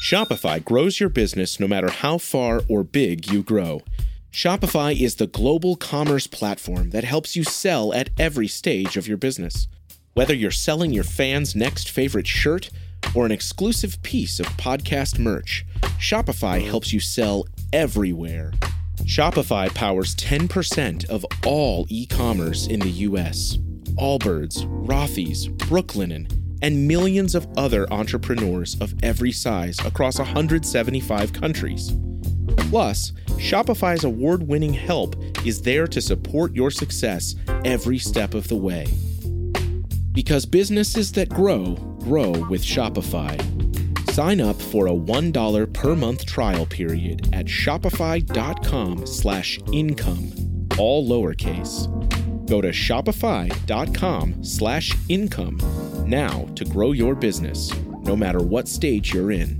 Shopify grows your business no matter how far or big you grow. Shopify is the global commerce platform that helps you sell at every stage of your business. Whether you're selling your fans' next favorite shirt or an exclusive piece of podcast merch, Shopify helps you sell everywhere. Shopify powers 10% of all e-commerce in the U.S. Allbirds, Rothy's, Brooklinen, and millions of other entrepreneurs of every size across 175 countries. Plus, Shopify's award-winning help is there to support your success every step of the way. Because businesses that grow, grow with Shopify. Sign up for a $1 per month trial period at shopify.com/income, all lowercase. Go to shopify.com/income now to grow your business, no matter what stage you're in.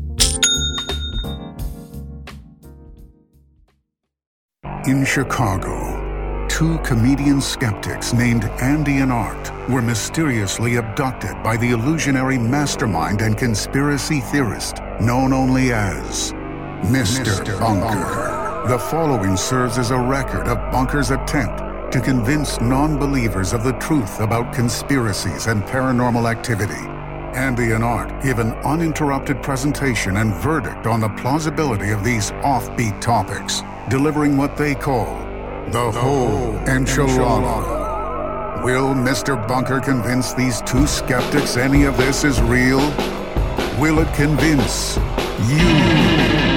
In Chicago, two comedian skeptics named Andy and Art were mysteriously abducted by the illusionary mastermind and conspiracy theorist known only as Mr. Bunker. The following serves as a record of Bunker's attempt to convince non-believers of the truth about conspiracies and paranormal activity. Andy and Art give an uninterrupted presentation and verdict on the plausibility of these offbeat topics, delivering what they call the whole enchilada. Will Mr. Bunker convince these two skeptics any of this is real? Will it convince you?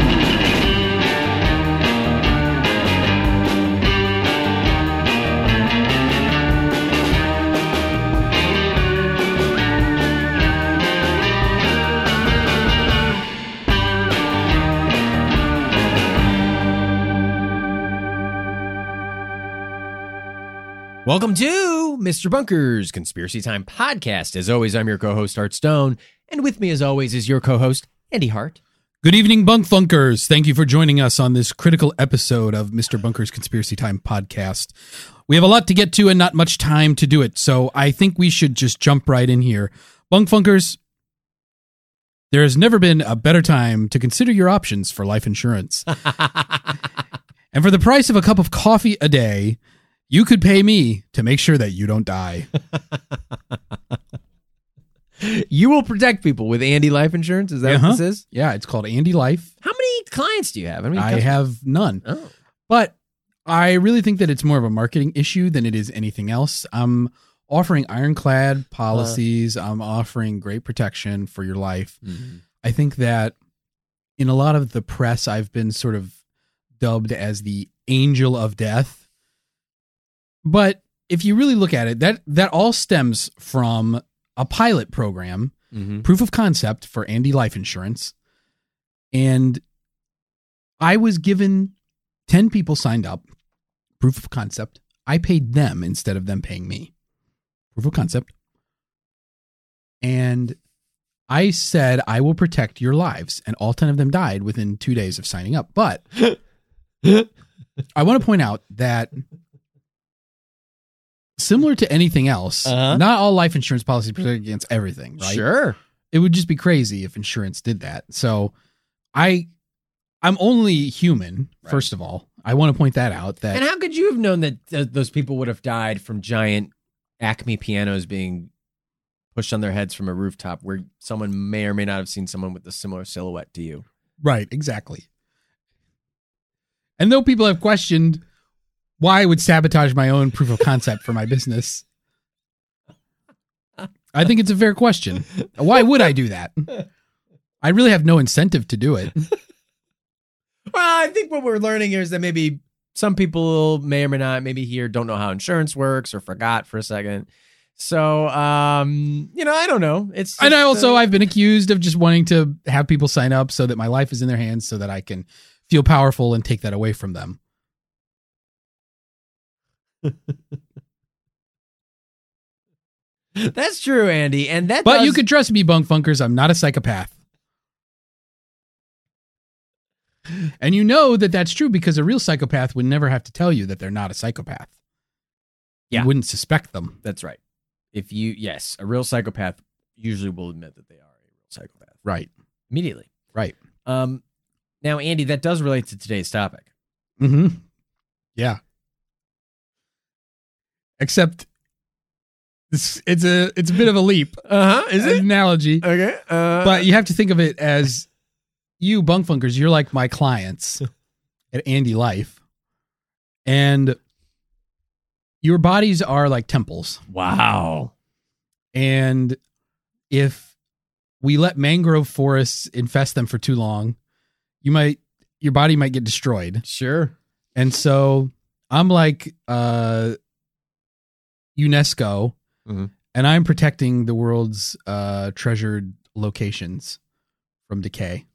Welcome to Mr. Bunker's Conspiracy Time podcast. As always, I'm your co-host, Art Stone, and with me, as always, is your co-host, Andy Hart. Good evening, Bunk Funkers. Thank you for joining us on this critical episode of Mr. Bunker's Conspiracy Time podcast. We have a lot to get to and not much time to do it, so I think we should just jump right in here. Bunk Funkers, there has never been a better time to consider your options for life insurance. And for the price of a cup of coffee a day, you could pay me to make sure that you don't die. You will protect people with Andy Life Insurance? Is that what this is? Yeah, it's called Andy Life. How many clients do you have? I have none. Oh. But I really think that it's more of a marketing issue than it is anything else. I'm offering ironclad policies. I'm offering great protection for your life. Mm-hmm. I think that in a lot of the press, I've been sort of dubbed as the angel of death. But if you really look at it, that all stems from a pilot program, proof of concept for Andy Life Insurance. And I was given 10 people signed up, proof of concept. I paid them instead of them paying me. Proof of concept. And I said, I will protect your lives. And all 10 of them died within 2 days of signing up. But I want to point out that similar to anything else, not all life insurance policies protect against everything, right? Sure. It would just be crazy if insurance did that. So I'm only human, first of all. I want to point that out. And how could you have known that those people would have died from giant Acme pianos being pushed on their heads from a rooftop where someone may or may not have seen someone with a similar silhouette to you? Right, exactly. And though people have questioned why I would sabotage my own proof of concept for my business, I think it's a fair question. Why would I do that? I really have no incentive to do it. Well, I think what we're learning here is that maybe some people may or may not don't know how insurance works or forgot for a second. So, I don't know. I've been accused of just wanting to have people sign up so that my life is in their hands so that I can feel powerful and take that away from them. That's true, Andy. But you could trust me, Bunk Funkers. I'm not a psychopath. And you know that that's true because a real psychopath would never have to tell you that they're not a psychopath. Yeah. You wouldn't suspect them. That's right. A real psychopath usually will admit that they are a real psychopath. Right. Immediately. Right. Now, Andy, that does relate to today's topic. Mm-hmm. Yeah. Except it's a bit of a leap. Is An analogy. Okay. But you have to think of it as you bunk funkers, you're like my clients at Andy Life. And your bodies are like temples. Wow. And if we let mangrove forests infest them for too long, your body might get destroyed. Sure. And so I'm like UNESCO, Mhm. and I'm protecting the world's treasured locations from decay.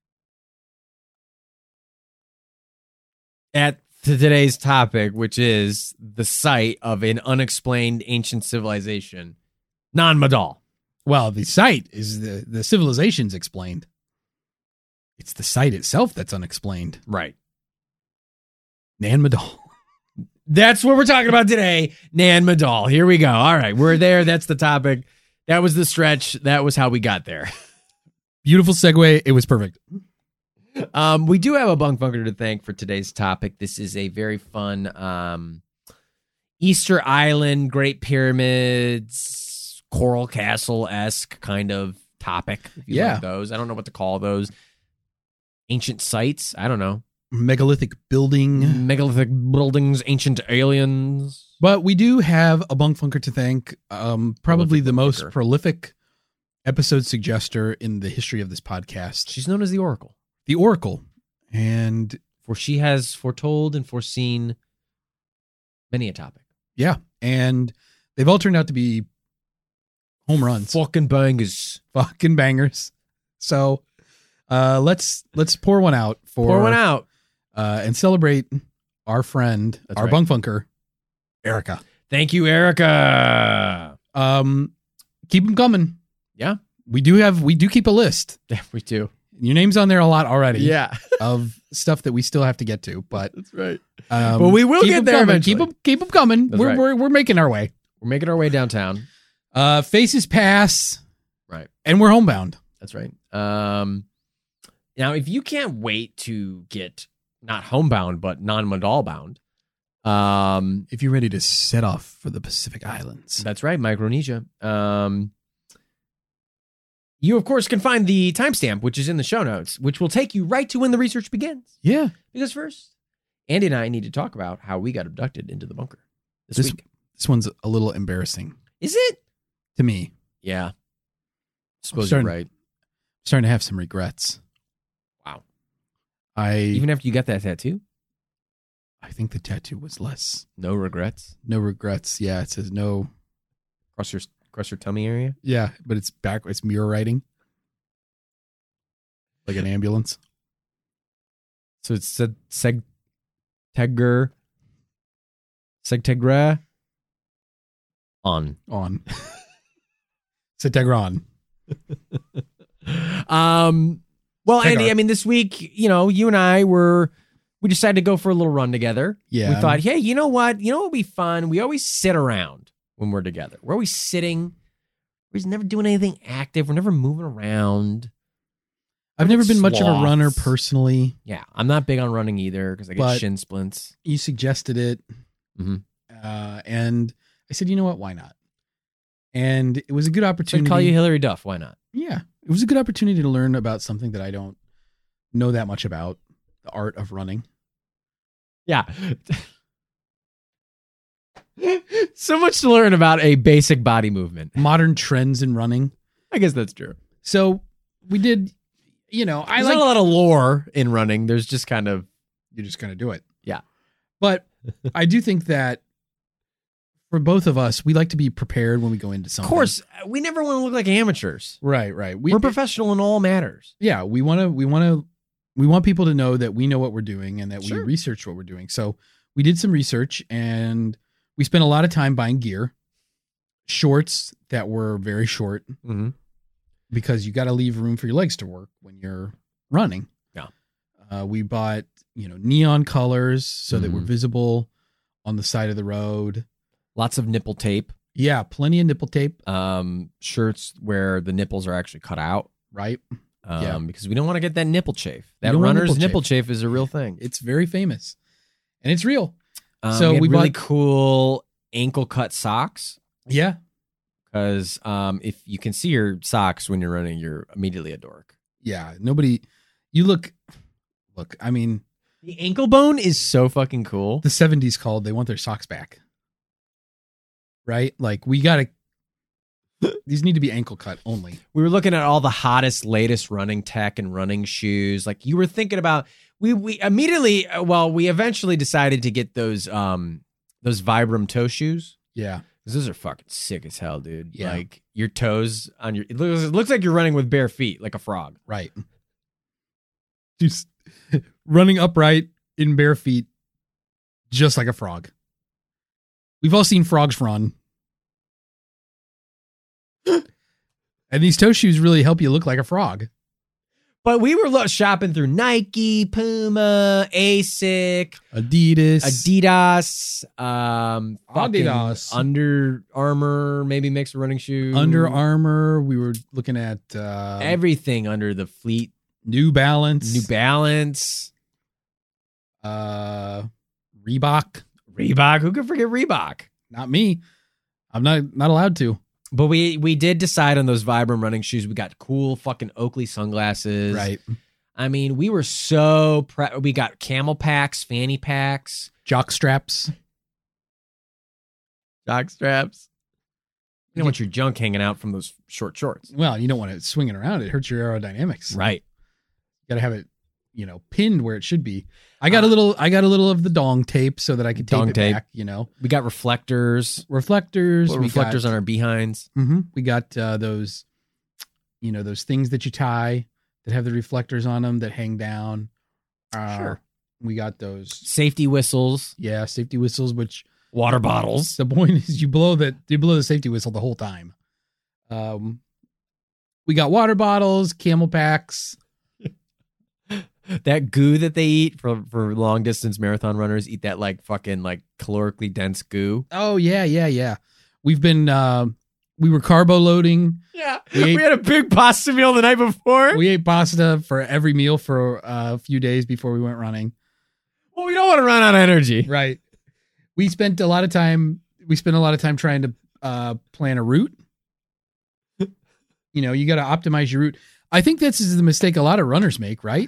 At today's topic, which is the site of an unexplained ancient civilization, Non-Madal. Well, the site is the civilization's explained. It's the site itself that's unexplained. Right. Nan Madal. That's what we're talking about today. Nan-Madal. Here we go. All right. We're there. That's the topic. That was the stretch. That was how we got there. Beautiful segue. It was perfect. We do have a bunk bunker to thank for today's topic. This is a very fun Easter Island, Great Pyramids, Coral Castle-esque kind of topic. If you like those. I don't know what to call those. Ancient sites. I don't know. Megalithic building. Megalithic buildings, ancient aliens. But we do have a bunk funker to thank. Probably the most bunker. prolific episode suggester in the history of this podcast. She's known as the Oracle. The Oracle. And For she has foretold and foreseen many a topic. yeah. And they've all turned out to be home runs. Fucking bangers. Fucking bangers. So let's pour one out for Pour one out. And celebrate our friend, That's our right. bunk funker, Erica. Thank you, Erica. Keep them coming. Yeah. We do keep a list. Yeah, we do. Your name's on there a lot already. Yeah. Of stuff that we still have to get to, but That's right. but we will get there eventually. Keep them coming. That's We're, right. we're making our way. We're making our way downtown. Faces pass. Right. And we're homebound. That's right. Now, if you can't wait to get not homebound, but non-Madal bound, If you're ready to set off for the Pacific Islands. that's right, Micronesia. You, of course, can find the timestamp, which is in the show notes, which will take you right to when the research begins. Yeah. Because first, Andy and I need to talk about how we got abducted into the bunker this week. This one's a little embarrassing Is it? to me. Yeah. Suppose starting- you're right. Starting to have some regrets. Wow. I Even after you got that tattoo? think the tattoo was less. No regrets? No regrets. Yeah, it says no. Across your tummy area? Yeah, but it's back. It's mirror writing, like an ambulance. So it said Segtegra on. Setegron. Well, Tegar. Andy, I mean, this week, you and I we decided to go for a little run together. Yeah. We thought, hey, you know what? You know what would be fun? We always sit around when we're together. We're always sitting. We're just never doing anything active. We're never moving around. I've never been much of a Sloths. runner personally. Yeah, I'm not big on running either because I get But- shin splints. You suggested it, Mhm. and I said, you know what? Why not? And it was a good So I opportunity. call you Hillary Duff. Why not? Yeah, it was a good opportunity to learn about something that I don't know that much about, the art of running. Yeah. So much to learn about a basic body movement. Modern trends in running. I guess that's true. So we did, There's not a lot of lore in running. There's just kind of you're just going to do it. Yeah. But I do think that for both of us, we like to be prepared when we go into something. Of course, we never want to look like amateurs. Right. We're professional in all matters. Yeah, we want people to know that we know what we're doing and that we Sure. research what we're doing. So we did some research and we spent a lot of time buying gear, shorts that were very short Mm-hmm. because you got to leave room for your legs to work when you're running. Yeah. We bought, neon colors so that we're Mhm. visible on the side of the road. Lots of nipple tape. Yeah, plenty of nipple tape, Shirts where the nipples are actually cut out. right? because we don't want to get that nipple chafe. That don't want runner's nipple nipple chafe is a real thing. It's very famous, and it's real. So we really bought cool ankle cut socks. Yeah, Because if you can see your socks when you're running, you're immediately a dork. yeah. Nobody. You look. I mean, The ankle bone is so fucking cool. the 70s called. They want their socks back. Right? Like we gotta. These need to be ankle cut only. We were looking at all the hottest, latest running tech and running shoes. Like you were thinking about, we immediately, we eventually decided to get those Vibram toe shoes. Yeah. Because those are fucking sick as hell, dude. Yeah. Like your toes on your, it looks like you're running with bare feet, like a frog. Right. Just running upright in bare feet, just like a frog. We've all seen frogs run. And these toe shoes really help you look like a frog. But we were shopping through Nike, Puma, Asics, Adidas. fucking Adidas. Under Armour, maybe mixed running shoe. Under Armour. We were looking at everything under the fleet. New Balance. Reebok. Who could forget Reebok? Not me. I'm not allowed to. But we did decide on those Vibram running shoes. We got cool fucking Oakley sunglasses. Right. I mean, we were so we got camel packs, fanny packs, Jock straps. jock straps. You don't want your junk hanging out from those short shorts. Well, you don't want it swinging around. It hurts your aerodynamics. Right. You got to have it, pinned where it should be. I got a little of the dong tape so that I could tape Dong it tape. back, We got reflectors. Reflectors. Little reflectors on our behinds. We got those, those things that you tie that have the reflectors on them that hang down. Sure. We got those. Safety whistles. Yeah, safety whistles, which Water bottles. the point is you blow the safety whistle the whole time. We got water bottles, camel packs. That goo that they eat for long distance marathon runners, eat that like fucking like calorically dense goo. Oh yeah. We've been we were carbo loading. Yeah. We We had a big pasta meal the night before. We ate pasta for every meal for a few days before we went running. Well, we don't want to run out of energy. Right. We spent a lot of time trying to plan a route. You got to optimize your route. I think this is the mistake a lot of runners make, right?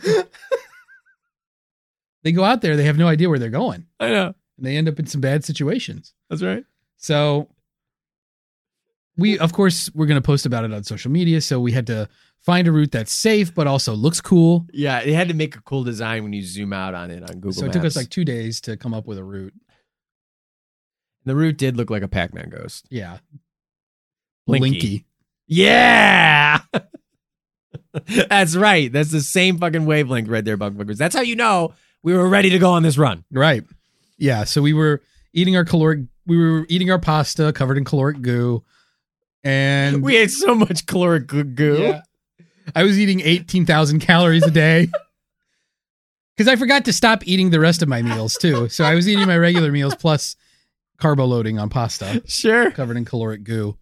They go out there, they have no idea where they're going, I know. and they end up in some bad situations. That's right. So we're going to post about it on social media. So we had to find a route that's safe, but also looks cool. Yeah, it had to make a cool design when you zoom out on it on Google So it Maps. took us like 2 days to come up with a route. The route did look like a Pac-Man ghost. Yeah. Blinky. Yeah. That's right. That's the same fucking wavelength right there, Buckbuggers. That's how you know we were ready to go on this run. Right. Yeah. So we were eating our pasta covered in caloric goo. And We ate so much caloric goo. yeah, I was eating 18,000 calories a day. Because I forgot to stop eating the rest of my meals too. So I was eating my regular meals plus carbo loading on pasta Sure. covered in caloric goo.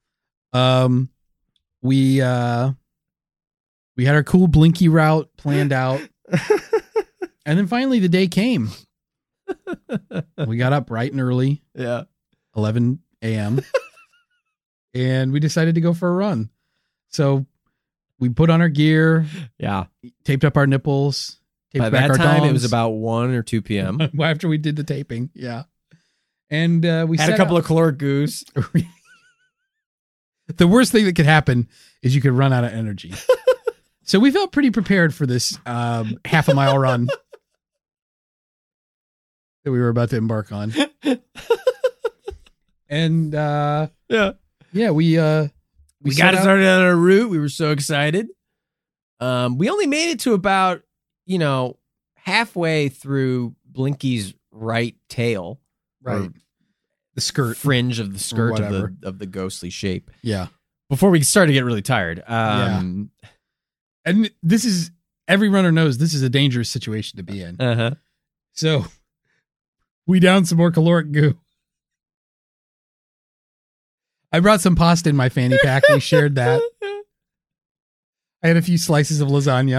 We had our cool Blinky route planned out. And then finally the day came. We got up bright and early, Yeah. 11 a.m. and we decided to go for a run. So we put on our gear, Yeah. taped up our nipples, taped By back that our time, it was dongs. about 1 or 2 p.m. After we did the taping. Yeah. And we Had a couple of caloric goos. The worst thing that could happen is you could run out of energy. So we felt pretty prepared for this half a mile run that we were about to embark on. And Yeah. we We set got it out- started on our route. We were so excited. We only made it to about, halfway through Blinky's right tail. right. The skirt. Fringe of the skirt whatever. of the ghostly shape. Yeah. Before we started to get really tired. And this is, every runner knows this is a dangerous situation to be in. Uh-huh. So we downed some more caloric goo. I brought some pasta in my fanny pack. We shared that. I had a few slices of lasagna.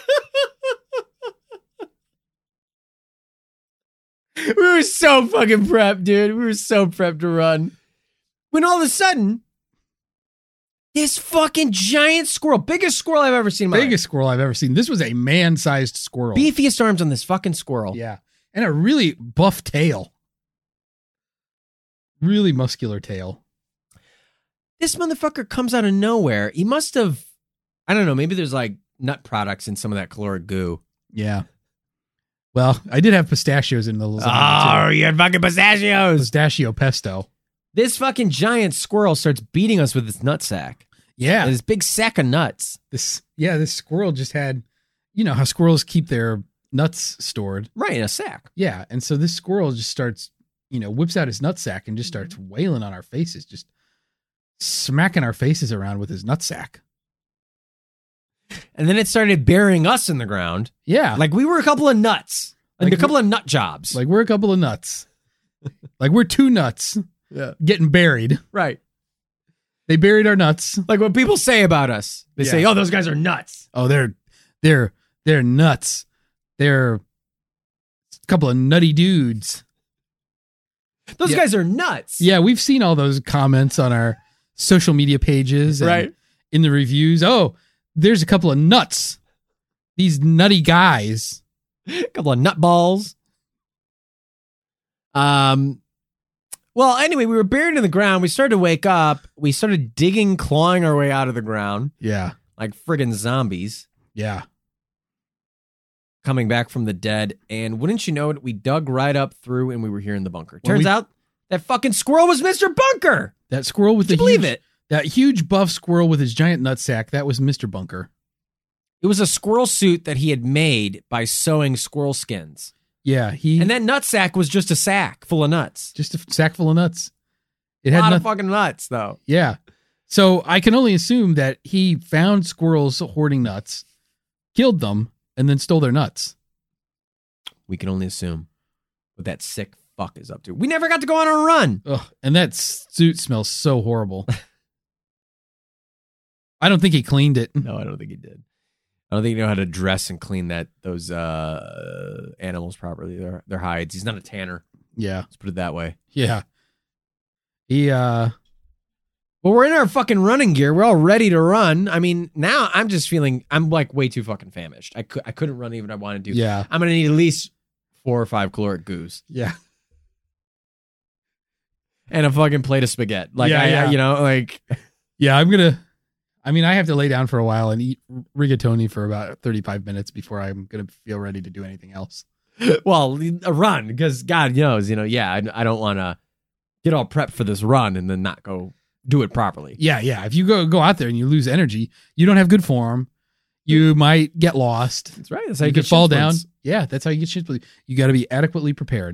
We were so fucking prepped, dude. We were so prepped to run. When all of a sudden, this fucking giant squirrel, biggest squirrel I've ever seen in my Biggest squirrel I've ever seen. This was a man-sized squirrel. life. Beefiest arms on this fucking squirrel. Yeah. And a really buff tail. Really muscular tail. This motherfucker comes out of nowhere. He must have, I don't know, maybe there's like nut products in some of that caloric goo. Yeah. Well, I did have pistachios in the lasagna too. You had fucking pistachios. Pistachio pesto. This fucking giant squirrel starts beating us with its nutsack. Yeah. This big sack of nuts. This squirrel just had, you know how squirrels keep their nuts stored. Right, in a sack. Yeah. And so this squirrel just starts, whips out his nutsack and just starts wailing on our faces, just smacking our faces around with his nutsack. And then it started burying us in the ground. Yeah. Like we were a couple of nuts. Like Like a couple of nut jobs. Like we're a couple of nuts. Like we're two nuts getting buried. Right. They buried our nuts. Like what people say about us. They say, oh, those guys are nuts. Oh, they're nuts. They're a couple of nutty dudes. Those guys are nuts. Yeah, we've seen all those comments on our social media pages and Right. in the reviews. Oh, there's a couple of nuts. These nutty guys. A couple of nutballs. Well, anyway, we were buried in the ground. We started to wake up. We started digging, clawing our way out of the ground Yeah. like friggin' zombies Yeah. coming back from the dead. And wouldn't you know it, we dug right up through and we were here in the bunker. Well, Turns out that fucking squirrel was Mr. Bunker. That squirrel with Can the you believe it? That huge buff squirrel with his giant nutsack, that was Mr. Bunker. It was a squirrel suit that he had made by sewing squirrel skins. Yeah, And that nutsack was just a sack full of nuts. just a sack full of nuts. It A had lot of nothing. fucking nuts, though. Yeah. So I can only assume that he found squirrels hoarding nuts, killed them, and then stole their nuts. We can only assume what that sick fuck is up to. We never got to go on a run. Ugh, and that suit smells so horrible. I don't think he cleaned it. No, I don't think he did. I don't think he knew how to dress and clean those animals properly. Their hides. He's not a tanner. Yeah. Let's put it that way. Yeah. He Well, we're in our fucking running gear. We're all ready to run. I mean, now I'm just feeling I'm like way too fucking famished. I couldn't run even if I wanted to. Yeah. I'm gonna need at least 4 or 5 caloric goos Yeah. and a fucking plate of spaghetti. Like Yeah. Yeah, I have to lay down for a while and eat rigatoni for about 35 minutes before I'm going to feel ready to do anything else. well, a run because God knows, I don't want to get all prepped for this run and then not go do it properly. Yeah. If you go out there and you lose energy, you don't have good form. You might get lost. That's right. That's how You you could get fall shin down. splints. Yeah, that's how you get shit. You got to be adequately prepared.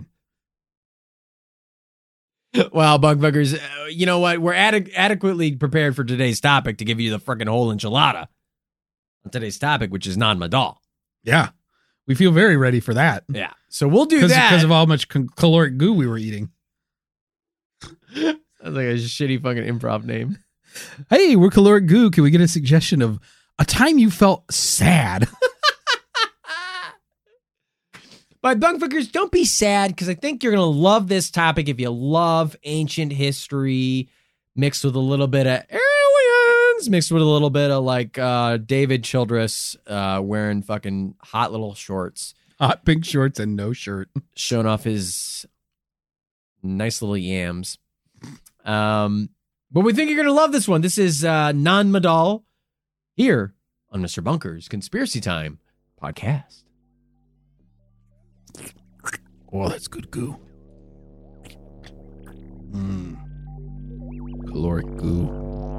Well, bugfuckers, you know what? We're adequately prepared for today's topic to give you the freaking whole enchilada on today's topic, which is non-Madal. Yeah. We feel very ready for that. Yeah. So we'll do that. Because of how much caloric goo we were eating. Sounds like a shitty fucking improv name. Hey, we're caloric goo. Can we get a suggestion of a time you felt sad? But bugfuckers, don't be sad because I think you're going to love this topic if you love ancient history mixed with a little bit of aliens, mixed with a little bit of like David Childress wearing fucking hot little shorts, Hot pink shorts and no shirt. showing off his nice little yams. But we think you're going to love this one. This is non-Madal here on Mr. Bunker's Conspiracy Time podcast. Oh, that's good goo. Caloric goo.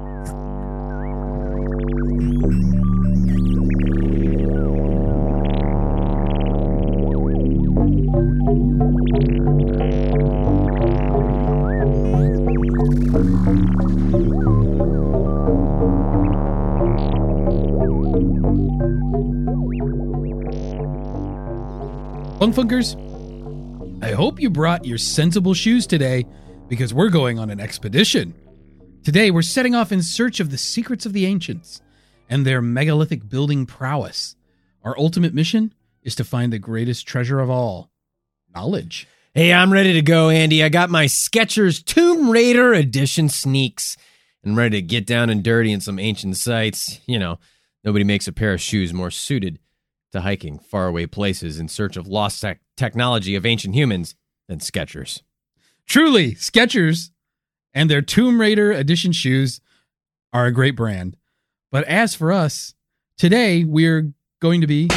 Bunkfunkers, I hope you brought your sensible shoes today because we're going on an expedition. Today, we're setting off in search of the secrets of the ancients and their megalithic building prowess. Our ultimate mission is to find the greatest treasure of all, knowledge. Hey, I'm ready to go, Andy. I got my Skechers Tomb Raider edition sneaks and ready to get down and dirty in some ancient sites. You know, nobody makes a pair of shoes more suited to hiking faraway places in search of lost technology of ancient humans than Skechers. Truly, Skechers and their Tomb Raider edition shoes are a great brand. But as for us, today we're going to be...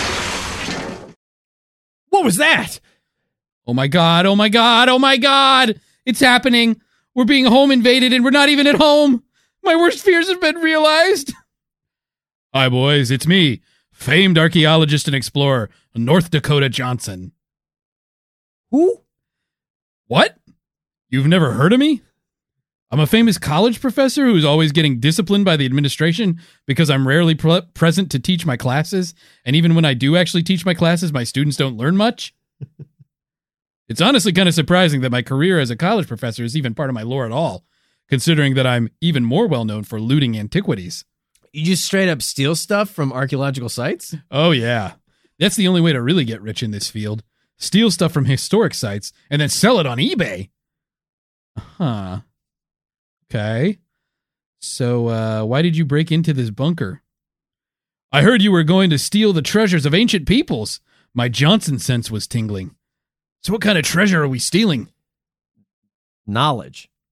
What was that? Oh my God, oh my God, oh my God! It's happening! We're being home invaded and we're not even at home! My worst fears have been realized! Hi boys, it's me, famed archaeologist and explorer, North Dakota Johnson. Who? What? You've never heard of me? I'm a famous college professor who's always getting disciplined by the administration because I'm rarely present to teach my classes, and even when I do actually teach my classes, my students don't learn much. It's honestly kind of surprising that my career as a college professor is even part of my lore at all, considering that I'm even more well known for looting antiquities. You just straight up steal stuff from archaeological sites? Oh yeah. That's the only way to really get rich in this field. Steal stuff from historic sites and then sell it on eBay. Huh. Okay. So, why did you break into this bunker? I heard you were going to steal the treasures of ancient peoples. My Johnson sense was tingling. So what kind of treasure are we stealing? Knowledge.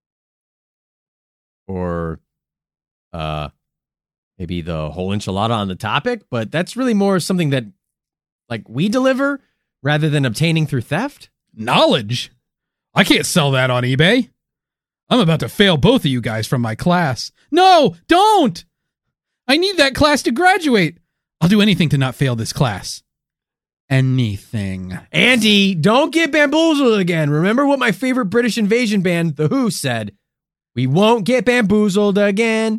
Or, maybe the whole enchilada on the topic, but that's really more something that, like, we deliver rather than obtaining through theft? Knowledge? I can't sell that on eBay. I'm about to fail both of you guys from my class. No, don't! I need that class to graduate. I'll do anything to not fail this class. Anything. Andy, don't get bamboozled again. Remember what my favorite British invasion band, The Who, said. We won't get bamboozled again.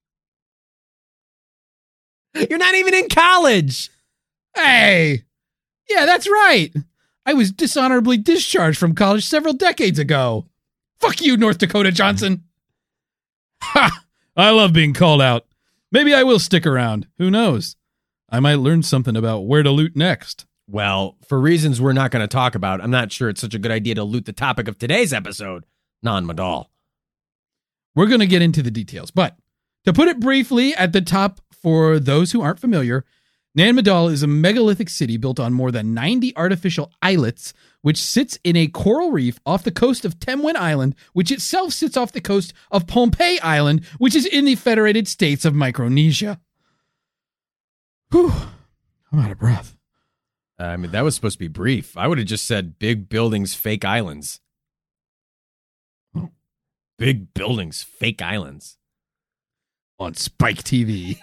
You're not even in college. Hey! Yeah, that's right. I was dishonorably discharged from college several decades ago. Fuck you, North Dakota Johnson. Ha! I love being called out. Maybe I will stick around. Who knows? I might learn something about where to loot next. Well, for reasons we're not going to talk about, I'm not sure it's such a good idea to loot the topic of today's episode, Nan Madol. We're going to get into the details, but to put it briefly at the top for those who aren't familiar, Nan Madol is a megalithic city built on more than 90 artificial islets, which sits in a coral reef off the coast of Temwin Island, which itself sits off the coast of Pohnpei Island, which is in the Federated States of Micronesia. Whew, I'm out of breath. I mean, that was supposed to be brief. I would have just said big buildings, fake islands. Oh. Big buildings, fake islands. On Spike TV.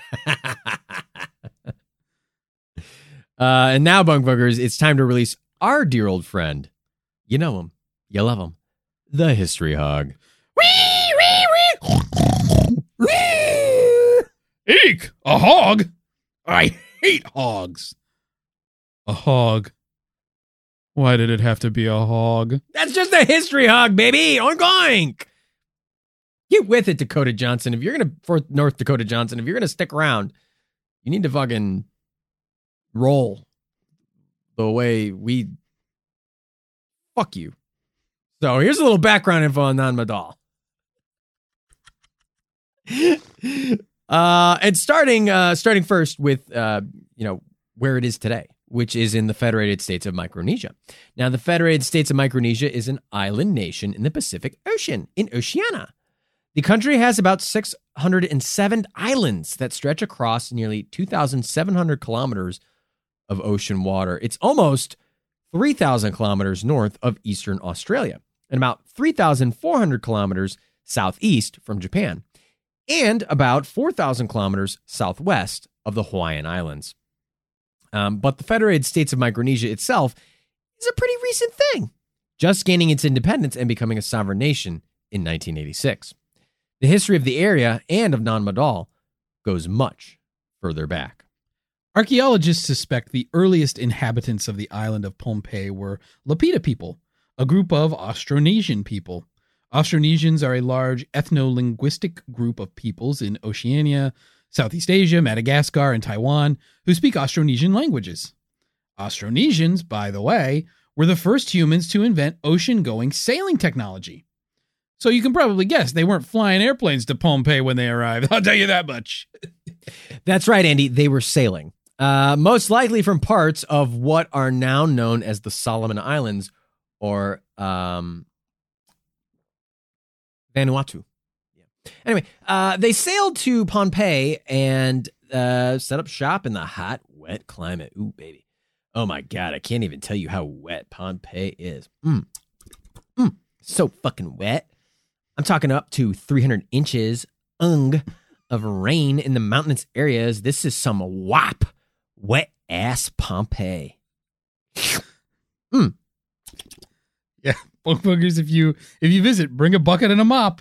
And now, Bunk Bunkers, it's time to release our dear old friend. You know him. You love him. The History Hog. Eek! A hog? I hate hogs. A hog. Why did it have to be a hog? That's just a History Hog, baby. Oink oink. Get with it, Dakota Johnson. If you're going to, for North Dakota Johnson, if you're going to stick around, you need to fucking roll the way we fuck you. So here's a little background info on Nan Madol. And starting first with, where it is today, which is in the Federated States of Micronesia. Now, the Federated States of Micronesia is an island nation in the Pacific Ocean, in Oceania. The country has about 607 islands that stretch across nearly 2,700 kilometers of ocean water. It's almost 3,000 kilometers north of eastern Australia and about 3,400 kilometers southeast from Japan and about 4,000 kilometers southwest of the Hawaiian Islands. But the Federated States of Micronesia itself is a pretty recent thing, just gaining its independence and becoming a sovereign nation in 1986. The history of the area and of Nan Madol goes much further back. Archaeologists suspect the earliest inhabitants of the island of Pohnpei were Lapita people, a group of Austronesian people. Austronesians are a large ethno-linguistic group of peoples in Oceania, Southeast Asia, Madagascar, and Taiwan, who speak Austronesian languages. Austronesians, by the way, were the first humans to invent ocean-going sailing technology. So you can probably guess they weren't flying airplanes to Pohnpei when they arrived. I'll tell you that much. That's right, Andy. They were sailing. Most likely from parts of what are now known as the Solomon Islands or Vanuatu. Yeah. Anyway, they sailed to Pohnpei and set up shop in the hot, wet climate. Ooh, baby. Oh, my God. I can't even tell you how wet Pohnpei is. So fucking wet. I'm talking up to 300 inches of rain in the mountainous areas. This is some wop, wet-ass Pohnpei. Yeah, boogers, if you visit, bring a bucket and a mop.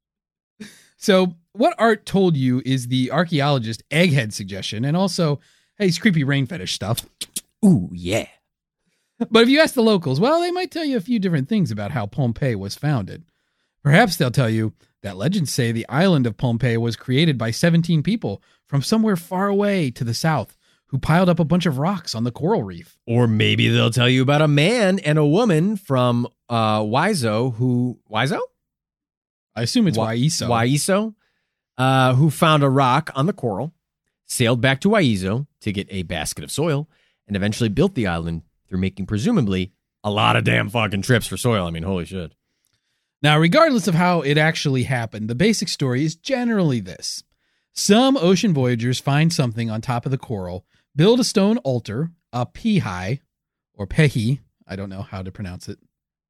So what Art told you is the archaeologist Egghead suggestion, and also, hey, it's creepy rain fetish stuff. Ooh, yeah. But if you ask the locals, well, they might tell you a few different things about how Pohnpei was founded. Perhaps they'll tell you that legends say the island of Pohnpei was created by 17 people from somewhere far away to the south who piled up a bunch of rocks on the coral reef. Or maybe they'll tell you about a man and a woman from Waiso who... Waiso? I assume it's Waiso. Waiso, who found a rock on the coral, sailed back to Waiso to get a basket of soil, and eventually built the island through making presumably a lot of damn fucking trips for soil. I mean, holy shit. Now, regardless of how it actually happened, the basic story is generally this. Some ocean voyagers find something on top of the coral, build a stone altar, a pihai, or pehi, I don't know how to pronounce it,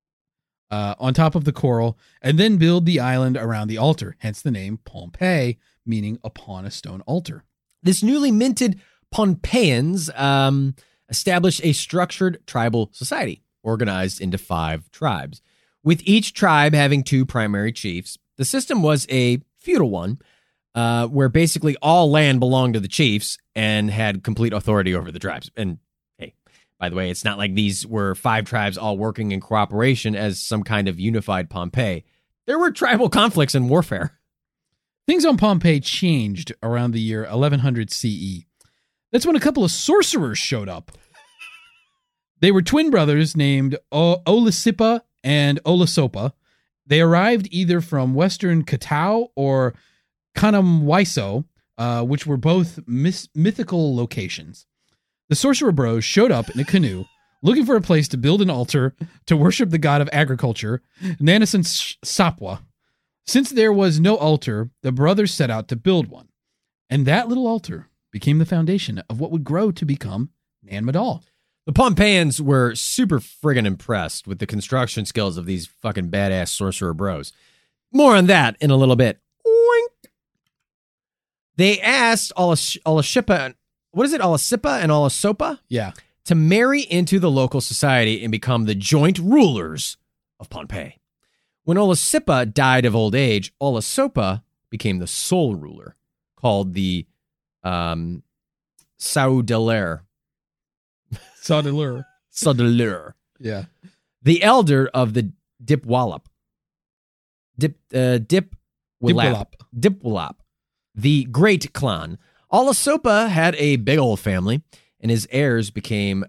on top of the coral, and then build the island around the altar, hence the name Pohnpei, meaning upon a stone altar. This newly minted Pohnpeians established a structured tribal society organized into 5 tribes. With each tribe having 2 primary chiefs, the system was a feudal one, where basically all land belonged to the chiefs and had complete authority over the tribes. And hey, by the way, it's not like these were 5 tribes all working in cooperation as some kind of unified Pohnpei. There were tribal conflicts and warfare. Things on Pohnpei changed around the year 1100 CE. That's when a couple of sorcerers showed up. They were twin brothers named Olisipa and Olasopa. They arrived either from western Katao or Kanamwaiso, which were both mythical locations. The sorcerer bros showed up in a canoe, looking for a place to build an altar to worship the god of agriculture, Nanasan Sapwa. Since there was no altar, the brothers set out to build one. And that little altar became the foundation of what would grow to become Nan Madol. The Pohnpeians were super friggin' impressed with the construction skills of these fucking badass sorcerer bros. More on that in a little bit. Oink. They asked Olisipa, what is it, Olisipa and Olasopa? Yeah. To marry into the local society and become the joint rulers of Pohnpei. When Olisipa died of old age, Olasopa became the sole ruler, called the Saudaler. Saudaler. Yeah. The elder of the Dipwalap. Dipwalap. The great clan. Olasopa had a big old family, and his heirs became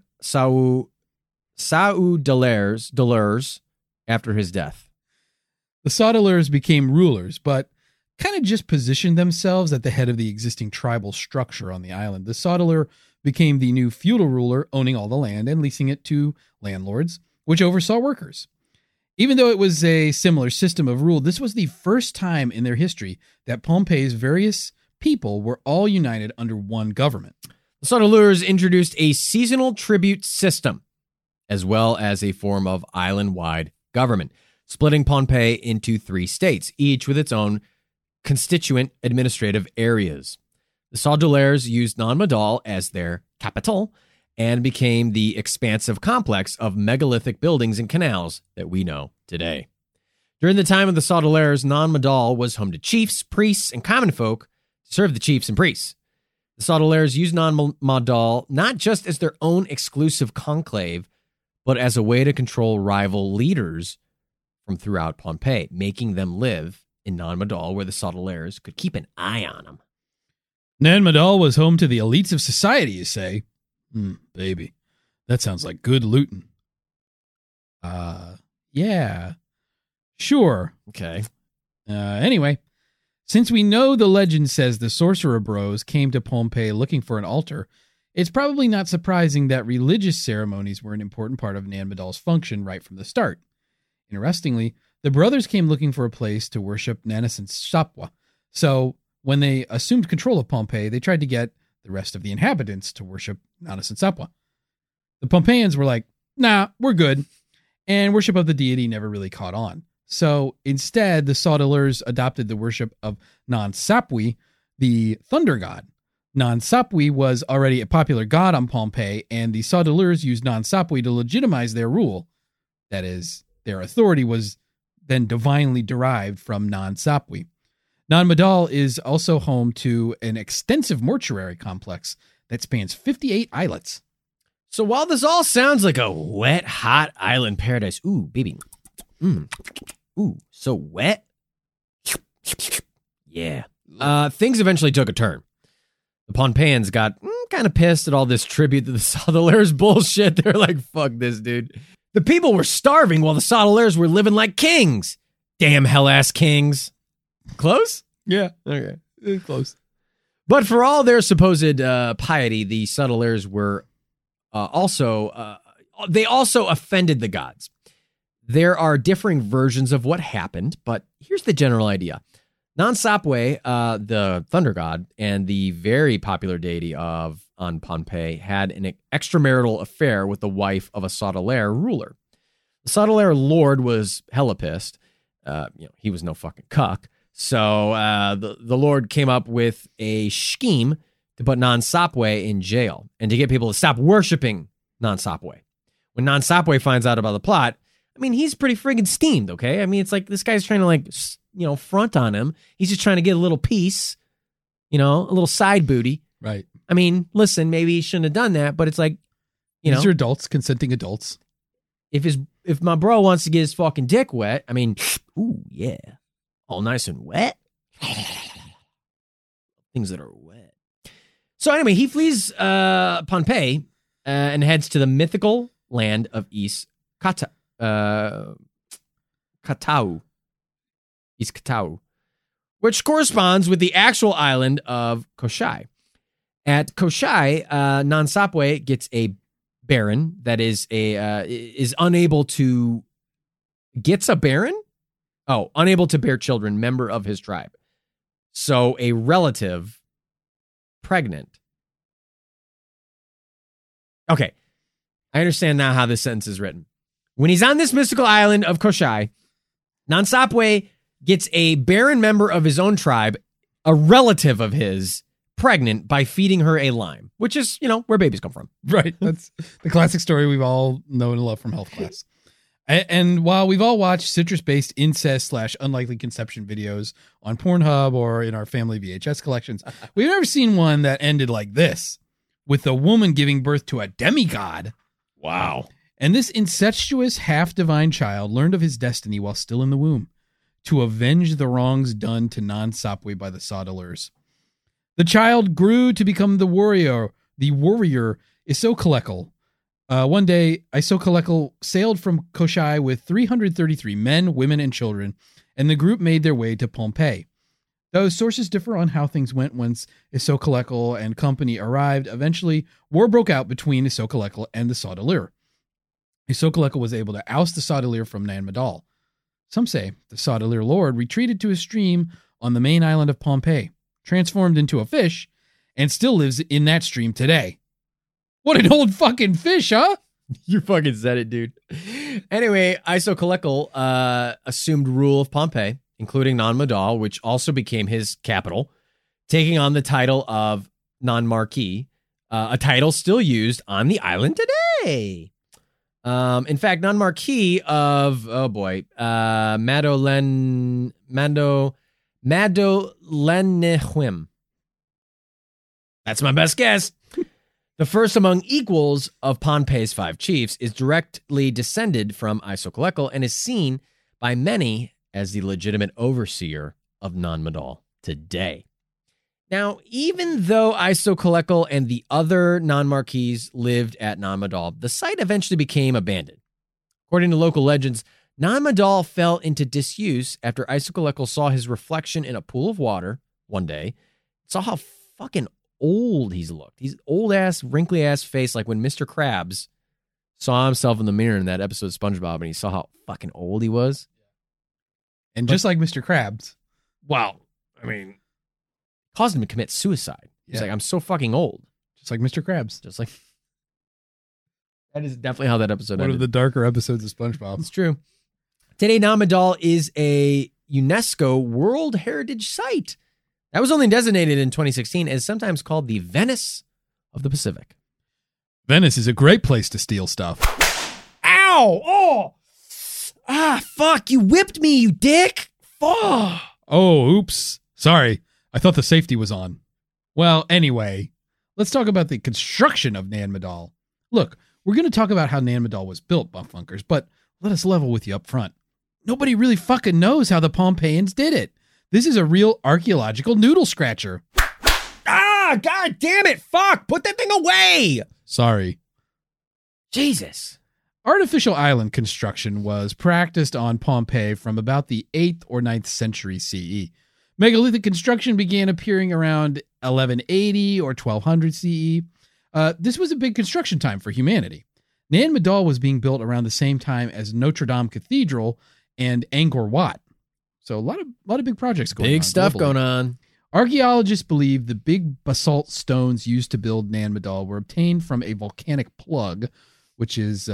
Saudalers after his death. The Saudalers became rulers, but kind of just positioned themselves at the head of the existing tribal structure on the island. The Saudaler became the new feudal ruler, owning all the land and leasing it to landlords, which oversaw workers. Even though it was a similar system of rule, this was the first time in their history that Pohnpei's various people were all united under one government. The Saudalers introduced a seasonal tribute system, as well as a form of island-wide government, splitting Pohnpei into 3 states, each with its own constituent administrative areas. The Saudalers used Nan Madol as their capital and became the expansive complex of megalithic buildings and canals that we know today. During the time of the Saudalers, Nan Madol was home to chiefs, priests, and common folk to serve the chiefs and priests. The Saudalers used Nan Madol not just as their own exclusive conclave, but as a way to control rival leaders from throughout Pohnpei, making them live in Nan Madol where the Saudalers could keep an eye on them. Nan Madol was home to the elites of society, you say? Baby, that sounds like good looting. Yeah, sure. Okay. Anyway, since we know the legend says the Sorcerer Bros came to Pompeii looking for an altar, it's probably not surprising that religious ceremonies were an important part of Nan Madol's function right from the start. Interestingly, the brothers came looking for a place to worship Nanasan Sapwa, so when they assumed control of Pompeii, they tried to get the rest of the inhabitants to worship Nanasan Sapwa. The Pompeians were like, nah, we're good, and worship of the deity never really caught on. So instead, the Saudeleurs adopted the worship of Nan Sapwi, the thunder god. Nan Sapwi was already a popular god on Pompeii, and the Saudeleurs used Nan Sapwi to legitimize their rule. That is, their authority was then divinely derived from Nan Sapwi. Nan Madol is also home to an extensive mortuary complex that spans 58 islets. So while this all sounds like a wet, hot island paradise, ooh, baby, ooh, so wet. Yeah. Things eventually took a turn. The Pompeians got kind of pissed at all this tribute to the Saudeleurs bullshit. They're like, fuck this, dude. The people were starving while the Saudeleurs were living like kings. Damn hell-ass kings. Close? Yeah. Okay. Close. But for all their supposed piety, the Saudeleurs were also offended the gods. There are differing versions of what happened, but here's the general idea. Nan Sapwe, the thunder god, and the very popular deity on Pompeii, had an extramarital affair with the wife of a Saudelaire ruler. The Saudelaire lord was hella pissed. He was no fucking cuck. So the lord came up with a scheme to put Nan Sapwe in jail and to get people to stop worshiping Nan Sapwe. When Nan Sapwe finds out about the plot, I mean, he's pretty friggin' steamed, okay? I mean, it's like this guy's trying to, front on him. He's just trying to get a little piece, a little side booty. Right. I mean, listen, maybe he shouldn't have done that, but it's like, These are adults, consenting adults. If my bro wants to get his fucking dick wet, I mean, ooh, yeah. All nice and wet. Things that are wet. So anyway, he flees Pompeii and heads to the mythical land of East Katau, which corresponds with the actual island of Koshai. At Koshai, Nan Sapwe gets a baron that is unable to unable to bear children, member of his tribe. So a relative pregnant. Okay, I understand now how this sentence is written. When he's on this mystical island of Koshai, Nan Sapwe gets a barren member of his own tribe, a relative of his, pregnant by feeding her a lime, which is, where babies come from. Right. That's the classic story we've all known and loved from health class. And while we've all watched citrus-based incest/unlikely conception videos on Pornhub or in our family VHS collections, we've never seen one that ended like this, with a woman giving birth to a demigod. Wow. And this incestuous half-divine child learned of his destiny while still in the womb, to avenge the wrongs done to Nan Sapwe by the Saudeleurs. The child grew to become the warrior Isokalekal. One day, Isokalekal sailed from Koshai with 333 men, women, and children, and the group made their way to Pompeii. Though sources differ on how things went once Isokalekal and company arrived, eventually war broke out between Isokalekal and the Saudeleur. Isokalekal was able to oust the Saudeleur from Nan Madol. Some say the Saudeleur lord retreated to a stream on the main island of Pompeii, transformed into a fish, and still lives in that stream today. What an old fucking fish, huh? You fucking said it, dude. Anyway, Isokalekal assumed rule of Pompeii, including Nan Madol, which also became his capital, taking on the title of Nan Marquis, a title still used on the island today. In fact, Nan Marquis of, Madolennehuim. That's my best guess. The first among equals of Pompeii's 5 chiefs is directly descended from Isokalekal and is seen by many as the legitimate overseer of Nan Madol today. Now, even though Isocolecal and the other non-Marquis lived at Nan Madol, the site eventually became abandoned. According to local legends, Nan Madol fell into disuse after Isocolecal saw his reflection in a pool of water one day, saw how fucking old he's looked. He's old-ass, wrinkly-ass face, like when Mr. Krabs saw himself in the mirror in that episode of SpongeBob, and he saw how fucking old he was. And just like Mr. Krabs. Wow. I mean, caused him to commit suicide. He's like, I'm so fucking old. Just like Mr. Krabs. Just like, that is definitely how that episode One ended. of the darker episodes of SpongeBob. It's true. Today, Nan Madol is a UNESCO World Heritage Site. That was only designated in 2016 as sometimes called the Venice of the Pacific. Venice is a great place to steal stuff. Ow! Oh! Ah, fuck, you whipped me, you dick! Fuck! Oh, oops. Sorry. I thought the safety was on. Well, anyway, let's talk about the construction of Nan Madol. Look, we're going to talk about how Nan Madol was built, Bunkfunkers, but let us level with you up front. Nobody really fucking knows how the Pompeians did it. This is a real archaeological noodle scratcher. Ah, god damn it, fuck! Put that thing away! Sorry. Jesus. Artificial island construction was practiced on Pompeii from about the 8th or 9th century CE. Megalithic construction began appearing around 1180 or 1200 CE. This was a big construction time for humanity. Nan Madol was being built around the same time as Notre Dame Cathedral and Angkor Wat. So a lot of big projects going on. Big stuff globally. going on. Archaeologists believe the big basalt stones used to build Nan Madol were obtained from a volcanic plug, which is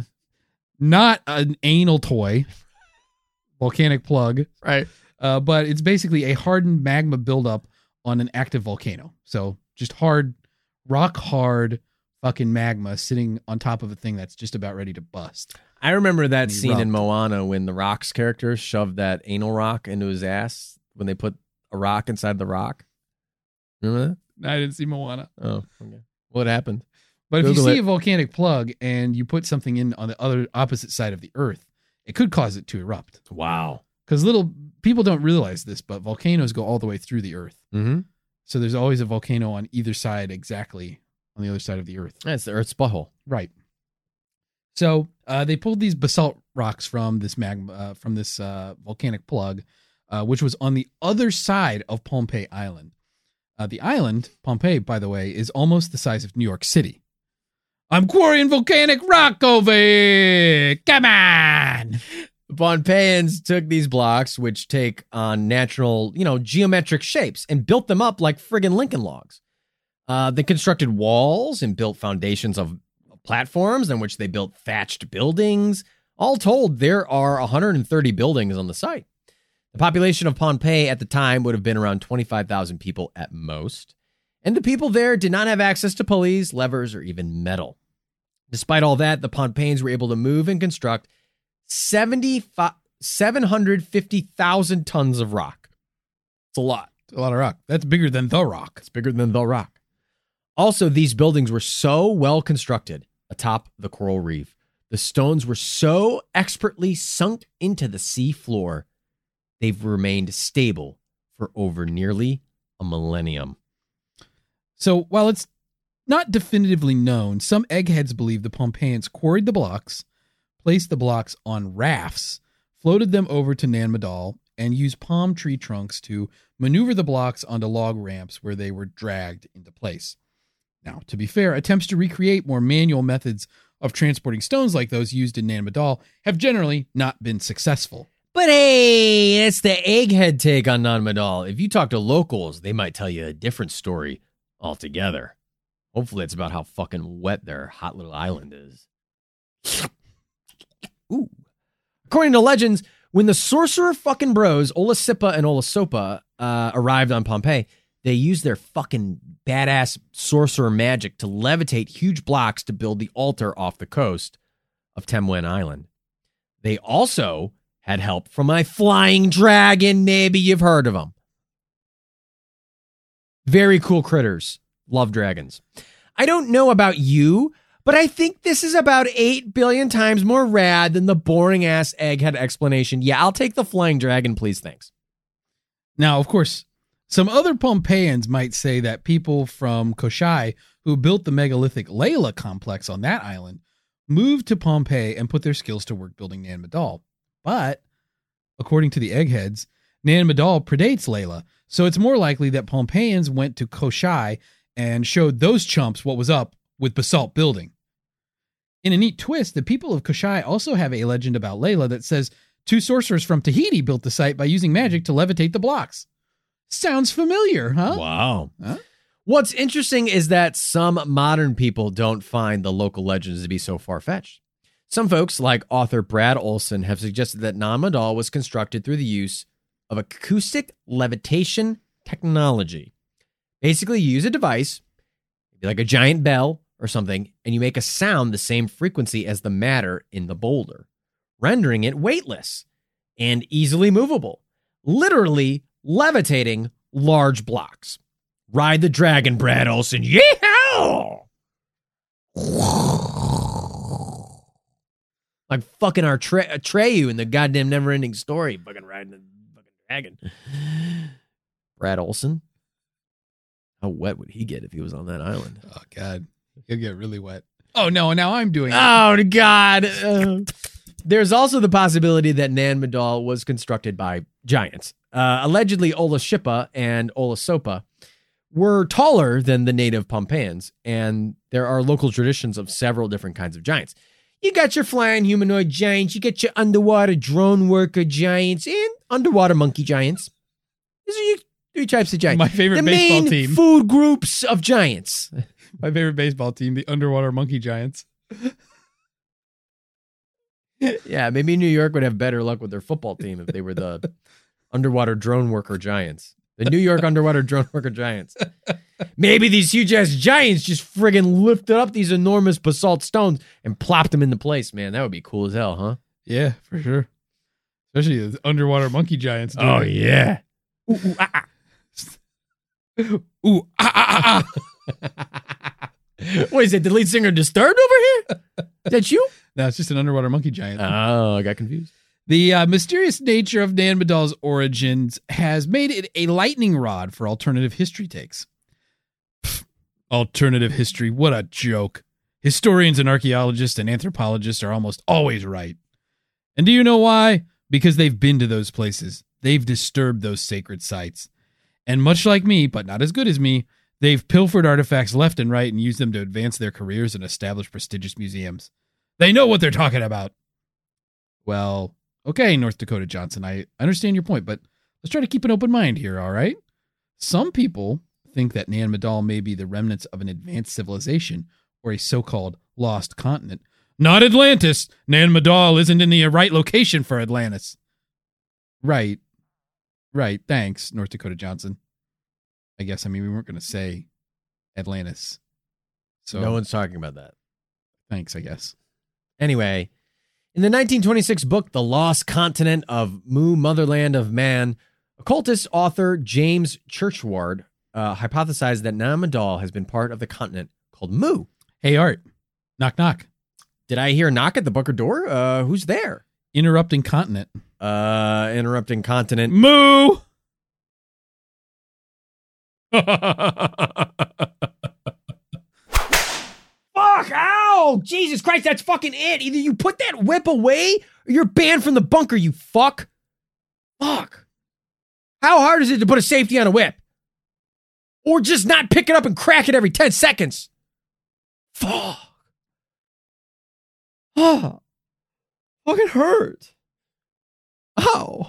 not an anal toy. Volcanic plug. Right. But it's basically a hardened magma buildup on an active volcano. So just rock hard fucking magma sitting on top of a thing that's just about ready to bust. I remember that And he scene in rubbed. Moana when the Rock's character shoved that anal rock into his ass when they put a rock inside the rock. Remember I didn't see Moana. that? Oh, okay. What happened? But if you Google see it. a volcanic plug and you put something in on the opposite side of the earth, it could cause it to erupt. Wow. Because little people don't realize this, but volcanoes go all the way through the earth. Mm-hmm. So there's always a volcano on either side, exactly on the other side of the earth. That's the Earth's butthole. Right. So they pulled these basalt rocks from this magma, from this volcanic plug, which was on the other side of Pompeii Island. The island, Pompeii, by the way, is almost the size of New York City. I'm quarrying volcanic rock over here. Come on. The Pompeians took these blocks, which take on natural, geometric shapes, and built them up like friggin' Lincoln logs. They constructed walls and built foundations of platforms on which they built thatched buildings. All told, there are 130 buildings on the site. The population of Pompeii at the time would have been around 25,000 people at most. And the people there did not have access to pulleys, levers, or even metal. Despite all that, the Pompeians were able to move and construct 750,000 tons of rock. It's a lot. It's a lot of rock. That's bigger than the rock. It's bigger than the rock. Also, these buildings were so well constructed atop the coral reef. The stones were so expertly sunk into the sea floor, they've remained stable for over nearly a millennium. So while it's not definitively known, some eggheads believe the Pompeians quarried the blocks, placed the blocks on rafts, floated them over to Nan Madol, and used palm tree trunks to maneuver the blocks onto log ramps where they were dragged into place. Now, to be fair, attempts to recreate more manual methods of transporting stones like those used in Nan Madol have generally not been successful. But hey, it's the egghead take on Nan Madol. If you talk to locals, they might tell you a different story altogether. Hopefully it's about how fucking wet their hot little island is. Ooh. According to legends, when the sorcerer fucking bros, Olasipa and Olasopa, arrived on Pompeii, they used their fucking badass sorcerer magic to levitate huge blocks to build the altar off the coast of Temwen Island. They also had help from a flying dragon. Maybe you've heard of them. Very cool critters. Love dragons. I don't know about you, but I think this is about 8 billion times more rad than the boring ass egghead explanation. Yeah, I'll take the flying dragon, please. Thanks. Now, of course, Some other Pompeians might say that people from Koshai who built the megalithic Layla complex on that island moved to Pompeii and put their skills to work building Nan Madol. But, according to the eggheads, Nan Madol predates Layla, so it's more likely that Pompeians went to Koshai and showed those chumps what was up with basalt building. In a neat twist, the people of Koshai also have a legend about Layla that says 2 sorcerers from Tahiti built the site by using magic to levitate the blocks. Sounds familiar, huh? Wow. Huh? What's interesting is that some modern people don't find the local legends to be so far-fetched. Some folks, like author Brad Olson, have suggested that Nan Madol was constructed through the use of acoustic levitation technology. Basically, you use a device, maybe like a giant bell or something, and you make a sound the same frequency as the matter in the boulder, rendering it weightless and easily movable, literally levitating large blocks. Ride the dragon, Brad Olson. Yeah! Like fucking our Atreyu in the goddamn never-ending story. Fucking riding the fucking dragon. Brad Olson? How wet would he get if he was on that island? Oh, God. He'll get really wet. Oh, no, now I'm doing it. Oh, God. There's also the possibility that Nan Madol was constructed by giants. Allegedly, Olashipa and Olasopa were taller than the native Pompeians, and there are local traditions of several different kinds of giants. You got your flying humanoid giants, you get your underwater drone worker giants, and underwater monkey giants. These are your 3 types of giants. My favorite baseball main team. Food groups of giants. My favorite baseball team, the Underwater Monkey Giants. Yeah, maybe New York would have better luck with their football team if they were the underwater drone worker giants. The New York underwater drone worker giants. Maybe these huge-ass giants just friggin' lifted up these enormous basalt stones and plopped them into place, man. That would be cool as hell, huh? Yeah, for sure. Especially the Underwater Monkey Giants. Oh, yeah. Ooh, ooh, ah, ah. Ooh, ah, ah, ah, ah. What is it, the lead singer Disturbed over here? Is that you? No, it's just an Underwater Monkey Giant. Oh, I got confused. The mysterious nature of Nan Madol's origins has made it a lightning rod for alternative history takes. Pfft, alternative history, what a joke. Historians and archaeologists and anthropologists are almost always right. And do you know why? Because they've been to those places. They've disturbed those sacred sites. And much like me, but not as good as me, they've pilfered artifacts left and right and used them to advance their careers and establish prestigious museums. They know what they're talking about. Well, okay, North Dakota Johnson, I understand your point, but let's try to keep an open mind here, all right? Some people think that Nan Madol may be the remnants of an advanced civilization or a so-called lost continent. Not Atlantis. Nan Madol isn't in the right location for Atlantis. Right. Thanks, North Dakota Johnson. I guess, we weren't going to say Atlantis. So No one's talking about that. Thanks, I guess. Anyway, in the 1926 book, The Lost Continent of Mu, Motherland of Man, occultist author James Churchward hypothesized that Nan Madol has been part of the continent called Mu. Hey, Art. Knock, knock. Did I hear a knock at the Booker door? Who's there? Interrupting continent. Interrupting continent. Moo! Fuck! Ow! Jesus Christ, that's fucking it. Either you put that whip away or you're banned from the bunker, you fuck. Fuck. How hard is it to put a safety on a whip? Or just not pick it up and crack it every 10 seconds? Fuck. Ah. Fucking hurt. Ow.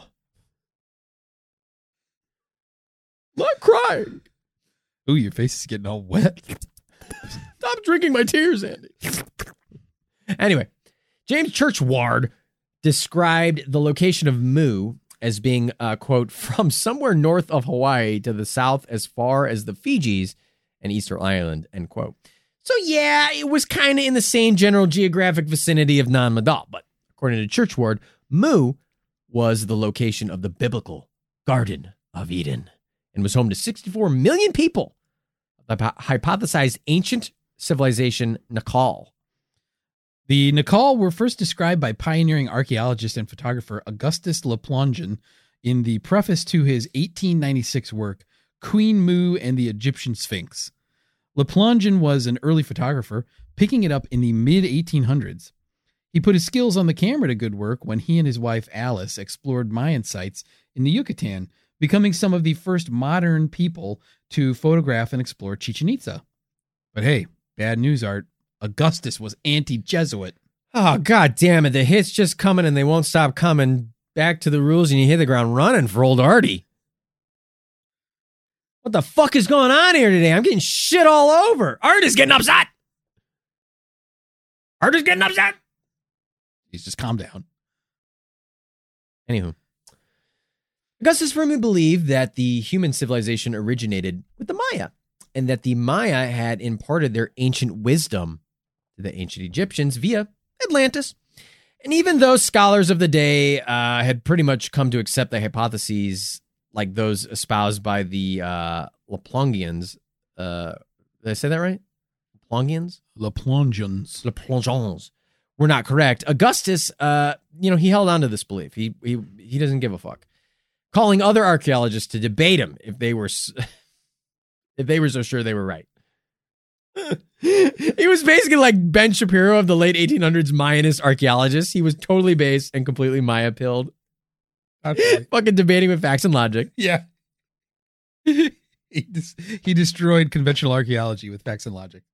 I'm not crying. Ooh, your face is getting all wet. Stop drinking my tears, Andy. Anyway, James Churchward described the location of Mu as being, quote, from somewhere north of Hawaii to the south as far as the Fijis and Easter Island, end quote. So, yeah, it was kind of in the same general geographic vicinity of Nan Madol, but according to Churchward, Mu was the location of the biblical Garden of Eden and was home to 64 million people. The hypothesized ancient civilization Nakal. The Nakal were first described by pioneering archaeologist and photographer Augustus Le Plongeon in the preface to his 1896 work, Queen Mu and the Egyptian Sphinx. Le Plongeon was an early photographer, picking it up in the mid-1800s. He put his skills on the camera to good work when he and his wife Alice explored Mayan sites in the Yucatan, becoming some of the first modern people to photograph and explore Chichen Itza. But hey, bad news, Art. Augustus was anti-Jesuit. Oh, God damn it. The hits just coming and they won't stop coming. Back to the rules and you hit the ground running for old Artie. What the fuck is going on here today? I'm getting shit all over. Art is getting upset. Art is getting upset. He's just calm down. Anywho. Augustus firmly believed that the human civilization originated with the Maya, and that the Maya had imparted their ancient wisdom to the ancient Egyptians via Atlantis. And even though scholars of the day had pretty much come to accept the hypotheses like those espoused by the Laplongians, did I say that right? Laplongians? Laplongians. Were not correct. Augustus, he held on to this belief. He doesn't give a fuck. Calling other archaeologists to debate him if they were so sure they were right. He was basically like Ben Shapiro of the late 1800s Mayanist archaeologists. He was totally based and completely Maya-pilled. Fucking debating with facts and logic. Yeah. He destroyed conventional archaeology with facts and logic.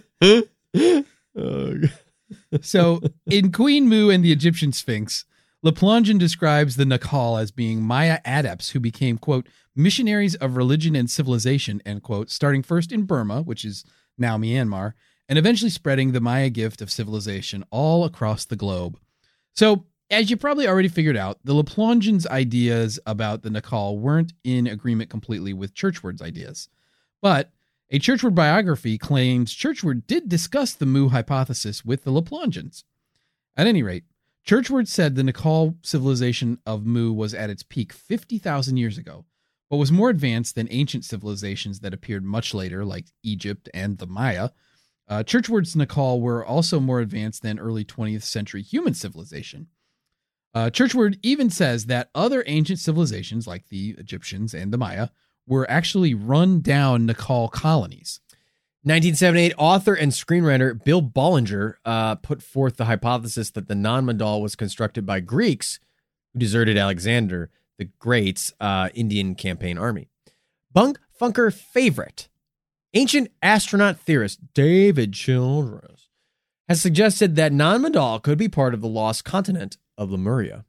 So, in Queen Mu and the Egyptian Sphinx, Le Plongeon describes the Naacal as being Maya adepts who became, quote, missionaries of religion and civilization, end quote, starting first in Burma, which is now Myanmar, and eventually spreading the Maya gift of civilization all across the globe. So, as you probably already figured out, the Le Plongeon's ideas about the Naacal weren't in agreement completely with Churchward's ideas. But a Churchward biography claims Churchward did discuss the Mu hypothesis with the Le Plongeons. At any rate, Churchward said the Naacal civilization of Mu was at its peak 50,000 years ago, but was more advanced than ancient civilizations that appeared much later, like Egypt and the Maya. Churchward's Naacal were also more advanced than early 20th century human civilization. Churchward even says that other ancient civilizations, like the Egyptians and the Maya, were actually run-down Naacal colonies. 1978, author and screenwriter Bill Bollinger put forth the hypothesis that the non-Mandal was constructed by Greeks who deserted Alexander the Great's Indian campaign army. Bunk Funker favorite, ancient astronaut theorist David Childress, has suggested that non-Mandal could be part of the lost continent of Lemuria.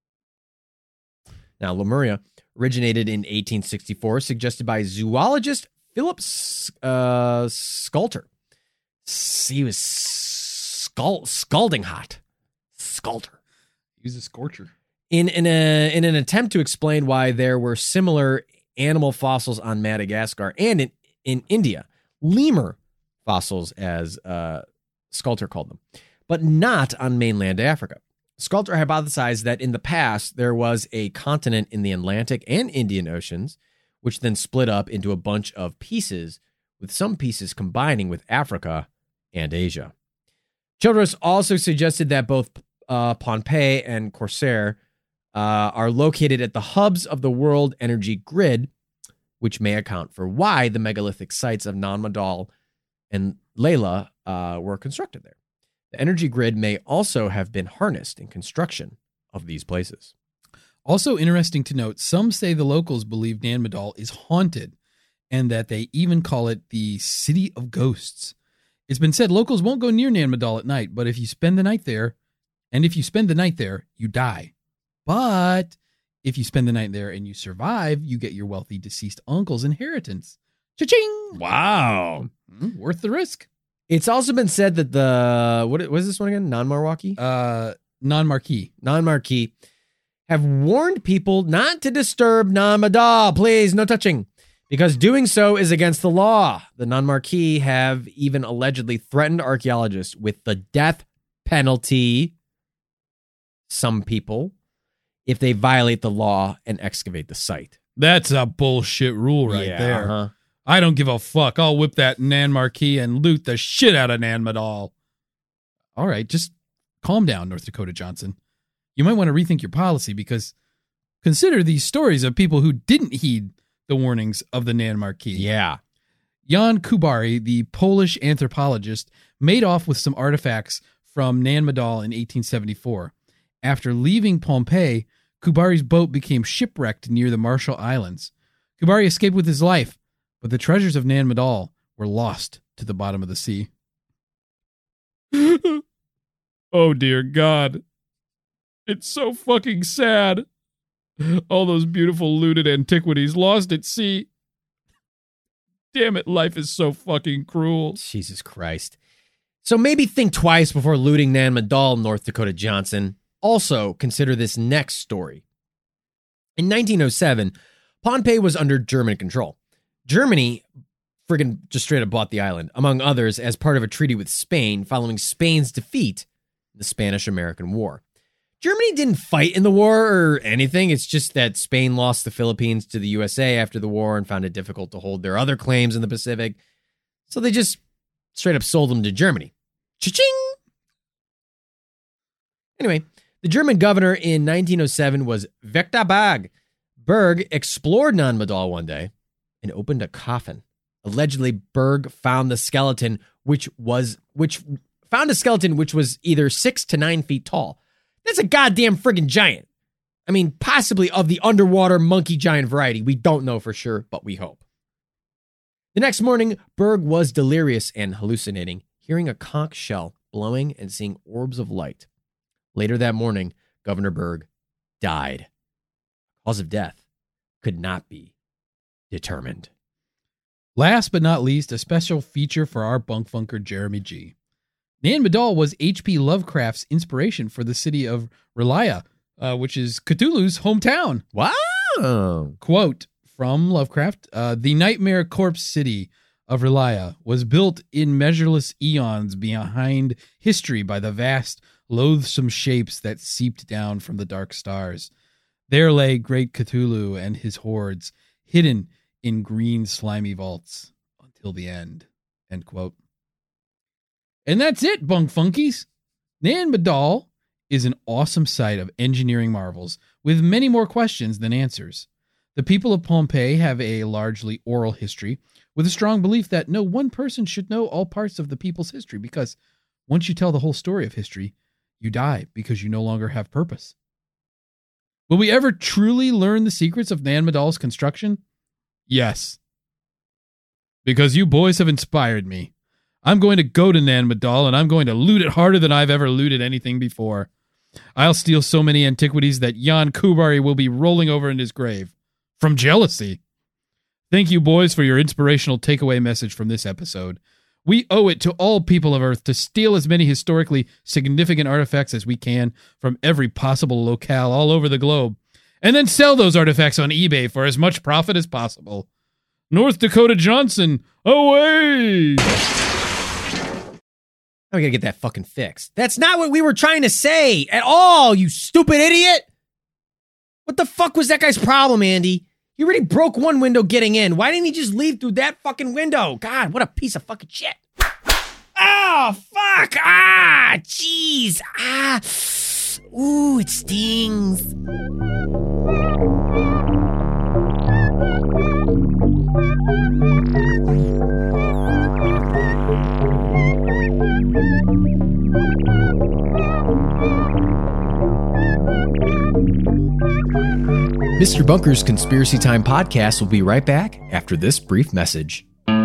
Now, Lemuria originated in 1864, suggested by zoologist Philip Scoulter. He was scalding hot. Scoulter. He was a scorcher. In an attempt to explain why there were similar animal fossils on Madagascar and in India, lemur fossils, as Scoulter called them, but not on mainland Africa. Scoulter hypothesized that in the past there was a continent in the Atlantic and Indian Oceans, which then split up into a bunch of pieces, with some pieces combining with Africa and Asia. Childress also suggested that both Pohnpei and Corsair are located at the hubs of the world energy grid, which may account for why the megalithic sites of Non-Mandal and Layla were constructed there. The energy grid may also have been harnessed in construction of these places. Also interesting to note, some say the locals believe Nan-Madol is haunted and that they even call it the City of Ghosts. It's been said locals won't go near Nan-Madol at night, but if you spend the night there, you die. But if you spend the night there and you survive, you get your wealthy deceased uncle's inheritance. Cha-ching! Wow. Worth the risk. It's also been said that the, what is this one again? Non-Marquee, have warned people not to disturb Non-Madal. Please, no touching. Because doing so is against the law. The Non-Marquee have even allegedly threatened archaeologists with the death penalty, some people, if they violate the law and excavate the site. That's a bullshit rule right there. Uh-huh. I don't give a fuck. I'll whip that Nan Marquee and loot the shit out of Nan-Madal. All right, just calm down, North Dakota Johnson. You might want to rethink your policy because consider these stories of people who didn't heed the warnings of the Nan Marquis. Yeah. Jan Kubary, the Polish anthropologist, made off with some artifacts from Nan Madol in 1874. After leaving Pompeii, Kubary's boat became shipwrecked near the Marshall Islands. Kubary escaped with his life, but the treasures of Nan Madol were lost to the bottom of the sea. Oh, dear God. It's so fucking sad. All those beautiful looted antiquities lost at sea. Damn it, life is so fucking cruel. Jesus Christ. So maybe think twice before looting Nan Madol, North Dakota Johnson. Also, consider this next story. In 1907, Pompeii was under German control. Germany friggin' just straight up bought the island, among others, as part of a treaty with Spain following Spain's defeat in the Spanish-American War. Germany didn't fight in the war or anything. It's just that Spain lost the Philippines to the USA after the war and found it difficult to hold their other claims in the Pacific. So they just straight up sold them to Germany. Cha-ching! Anyway, the German governor in 1907 was Victor Berg. Berg explored Nan Madol one day and opened a coffin. Allegedly, Berg found the skeleton, which was either 6 to 9 feet tall. That's a goddamn friggin' giant. I mean, possibly of the underwater monkey giant variety. We don't know for sure, but we hope. The next morning, Berg was delirious and hallucinating, hearing a conch shell blowing and seeing orbs of light. Later that morning, Governor Berg died. Cause of death could not be determined. Last but not least, a special feature for our bunk funker Jeremy G. Nan Madol was H.P. Lovecraft's inspiration for the city of Relaya, which is Cthulhu's hometown. Wow! Quote from Lovecraft, the nightmare corpse city of Relaya was built in measureless eons behind history by the vast, loathsome shapes that seeped down from the dark stars. There lay great Cthulhu and his hordes, hidden in green slimy vaults until the end. End quote. And that's it, bunk funkies. Nan Madol is an awesome site of engineering marvels with many more questions than answers. The people of Pompeii have a largely oral history with a strong belief that no one person should know all parts of the people's history because once you tell the whole story of history, you die because you no longer have purpose. Will we ever truly learn the secrets of Nan Madol's construction? Yes. Because you boys have inspired me. I'm going to go to Nan Madol and I'm going to loot it harder than I've ever looted anything before. I'll steal so many antiquities that Jan Kubary will be rolling over in his grave. From jealousy. Thank you, boys, for your inspirational takeaway message from this episode. We owe it to all people of Earth to steal as many historically significant artifacts as we can from every possible locale all over the globe, and then sell those artifacts on eBay for as much profit as possible. North Dakota Johnson, away! We gotta get that fucking fixed. That's not what we were trying to say at all, you stupid idiot! What the fuck was that guy's problem, Andy? He already broke one window getting in. Why didn't he just leave through that fucking window? God, what a piece of fucking shit. Oh, fuck! Ah! Jeez! Ah! Ooh, it stings. Mr. Bunker's Conspiracy Time podcast will be right back after this brief message.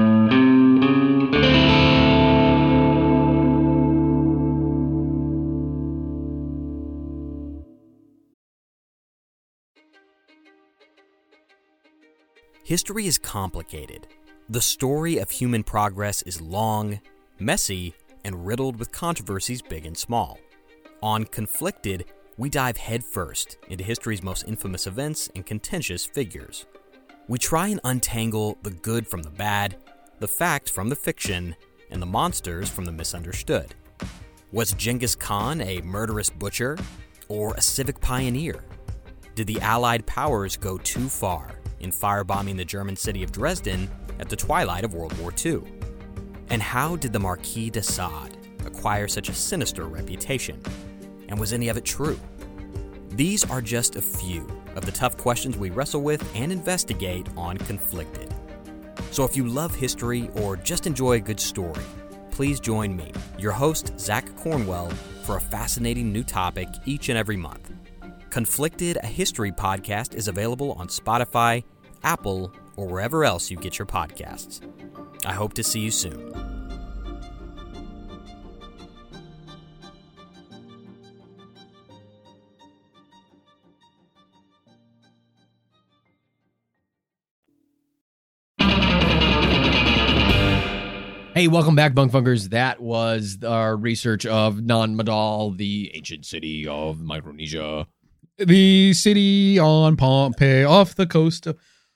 History is complicated. The story of human progress is long, messy, and riddled with controversies big and small. On Conflicted, we dive headfirst into history's most infamous events and contentious figures. We try and untangle the good from the bad, the fact from the fiction, and the monsters from the misunderstood. Was Genghis Khan a murderous butcher or a civic pioneer? Did the Allied powers go too far in firebombing the German city of Dresden at the twilight of World War II? And how did the Marquis de Sade acquire such a sinister reputation? And was any of it true? These are just a few of the tough questions we wrestle with and investigate on Conflicted. So if you love history or just enjoy a good story, please join me, your host, Zach Cornwell, for a fascinating new topic each and every month. Conflicted, a history podcast, is available on Spotify, Apple, or wherever else you get your podcasts. I hope to see you soon. Hey, welcome back, Bunk Funkers. That was our research of Nan Madol, the ancient city of Micronesia. The city on Pompeii, off the coast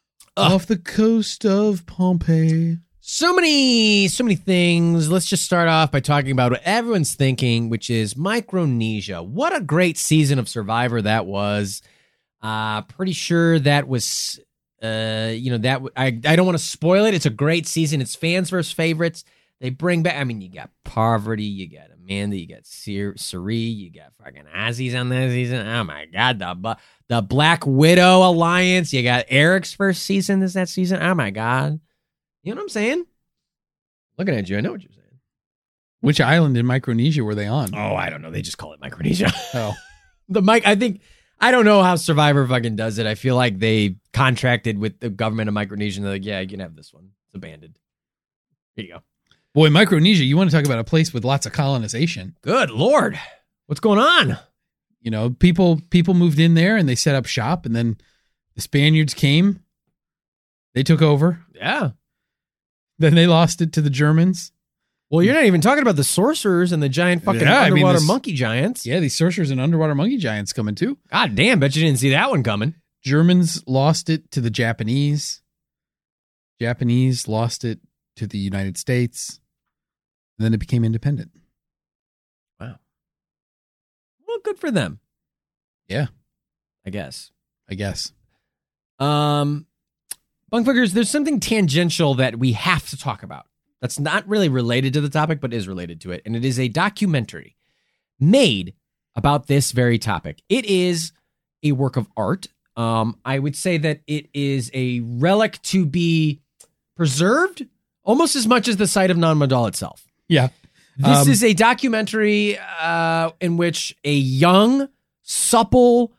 of Pompeii. So many things. Let's just start off by talking about what everyone's thinking, which is Micronesia. What a great season of Survivor that was. Pretty sure that was, I don't want to spoil it. It's a great season. It's fans versus favorites. They bring back, you got Parvati, you got Amanda, you got Cirie, you got fucking Aziz on that season. Oh my God, the Black Widow Alliance. You got Eric's first season this that season. Oh my God. You know what I'm saying? Looking at you, I know what you're saying. Which island in Micronesia were they on? Oh, I don't know. They just call it Micronesia. Oh. I don't know how Survivor fucking does it. I feel like they contracted with the government of Micronesia and they're like, yeah, you can have this one. It's abandoned. Here you go. Boy, Micronesia, you want to talk about a place with lots of colonization. Good Lord. What's going on? You know, people moved in there and they set up shop, and then the Spaniards came. They took over. Yeah. Then they lost it to the Germans. Well, you're not even talking about the sorcerers and the giant fucking underwater monkey giants. Yeah, these sorcerers and underwater monkey giants coming too. God damn, bet you didn't see that one coming. Germans lost it to the Japanese. Japanese lost it to the United States. And then it became independent. Wow. Well, good for them. Yeah. I guess. Bunkfuckers, there's something tangential that we have to talk about. That's not really related to the topic, but is related to it. And it is a documentary made about this very topic. It is a work of art. I would say that it is a relic to be preserved almost as much as the site of Nan Madol itself. Yeah. This is a documentary in which a young, supple,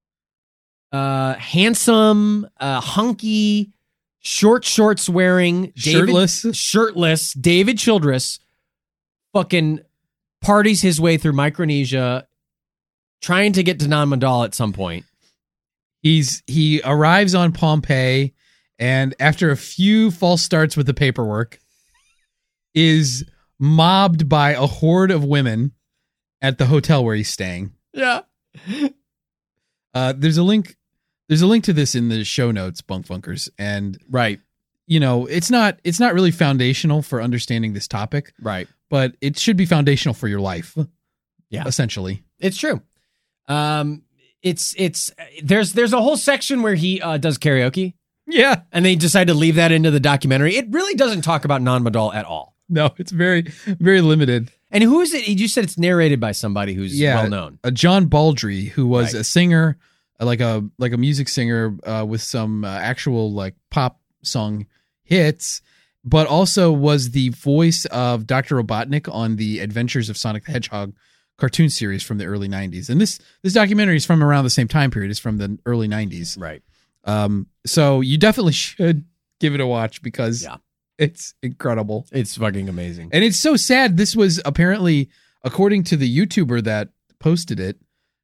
handsome, hunky, short shorts wearing, shirtless David Childress fucking parties his way through Micronesia, trying to get to Nan Madol at some point. He arrives on Pompeii, and after a few false starts with the paperwork, is mobbed by a horde of women at the hotel where he's staying. Yeah. There's a link to this in the show notes, Bunk Funkers, and right. You know, it's not really foundational for understanding this topic, right? But it should be foundational for your life. Yeah, essentially, it's true. There's a whole section where he does karaoke. Yeah, and they decide to leave that into the documentary. It really doesn't talk about Nan Madol at all. No, it's very, very limited. And who is it? You said it's narrated by somebody who's well known. John Baldry, who was a singer, like a music singer with some actual like pop song hits, but also was the voice of Dr. Robotnik on the Adventures of Sonic the Hedgehog cartoon series from the early 90s. And this documentary is from around the same time period. It's from the early 90s. Right. So you definitely should give it a watch because it's incredible. It's fucking amazing. And it's so sad. This was apparently, according to the YouTuber that posted it,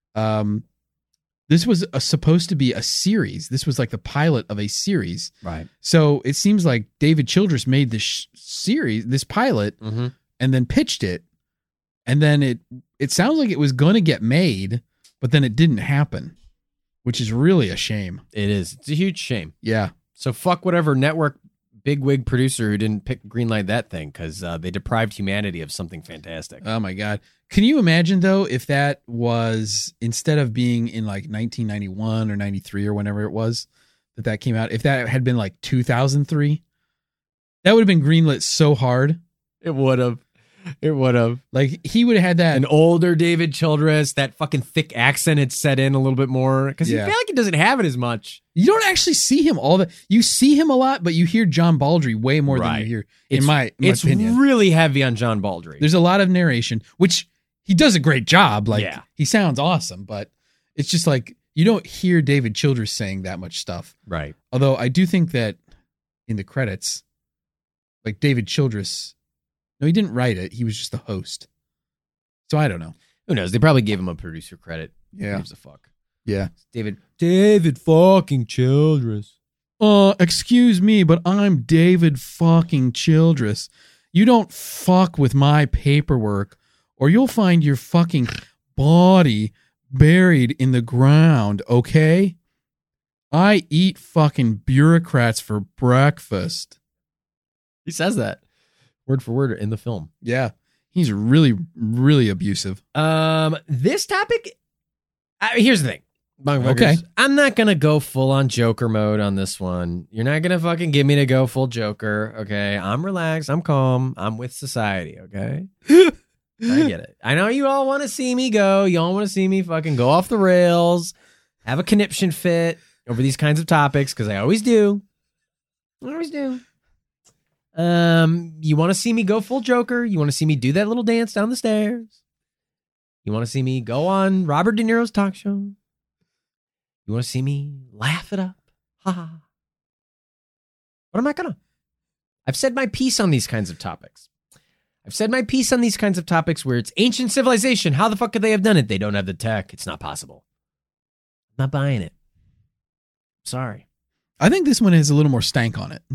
this was supposed to be a series. This was like the pilot of a series. Right. So it seems like David Childress made this series, this pilot, and then pitched it. And then it sounds like it was going to get made, but then it didn't happen, which is really a shame. It is. It's a huge shame. Yeah. So fuck whatever network bigwig producer who didn't greenlight that thing, because they deprived humanity of something fantastic. Oh my God. Can you imagine though, if that was, instead of being in like 1991 or 93 or whenever it was that came out, if that had been like 2003, that would have been greenlit so hard. It would have. It would have. Like he would have had that. An older David Childress, that fucking thick accent had set in a little bit more because Yeah. I feel like he doesn't have it as much. You don't actually see him all the. You see him a lot, but you hear John Baldry way more than Right. you hear. It's- In my It's opinion, really heavy on John Baldry. there's a lot of narration, which he does a great job. Like Yeah. he sounds awesome, but it's just like you don't hear David Childress saying that much stuff. Right. Although I do think that in the credits, like David Childress, no, he didn't write it. He was just the host. So I don't know. Who knows? They probably gave him a producer credit. Who Yeah. gives a fuck? Yeah. David fucking Childress. Excuse me, but I'm David fucking Childress. You don't fuck with my paperwork or you'll find your fucking body buried in the ground, okay? I eat fucking bureaucrats for breakfast. He says that word for word in the film. Yeah. He's really, really abusive. This topic. Here's the thing. Bongfuckers, Okay. I'm not gonna go full on Joker mode on this one. You're not gonna fucking get me to go full Joker. Okay. I'm relaxed. I'm calm. I'm with society. Okay. I get it. I know you all want to see me go. You all want to see me fucking go off the rails, have a conniption fit over these kinds of topics because I always do. I always do. You want to see me go full Joker? You want to see me do that little dance down the stairs? You want to see me go on Robert De Niro's talk show? You want to see me laugh it up? Ha ha. But I'm not gonna. I've said my piece on these kinds of topics. I've said my piece on these kinds of topics where it's ancient civilization. How the fuck could they have done it? They don't have the tech. It's not possible. I'm not buying it. Sorry. I think this one has a little more stank on it.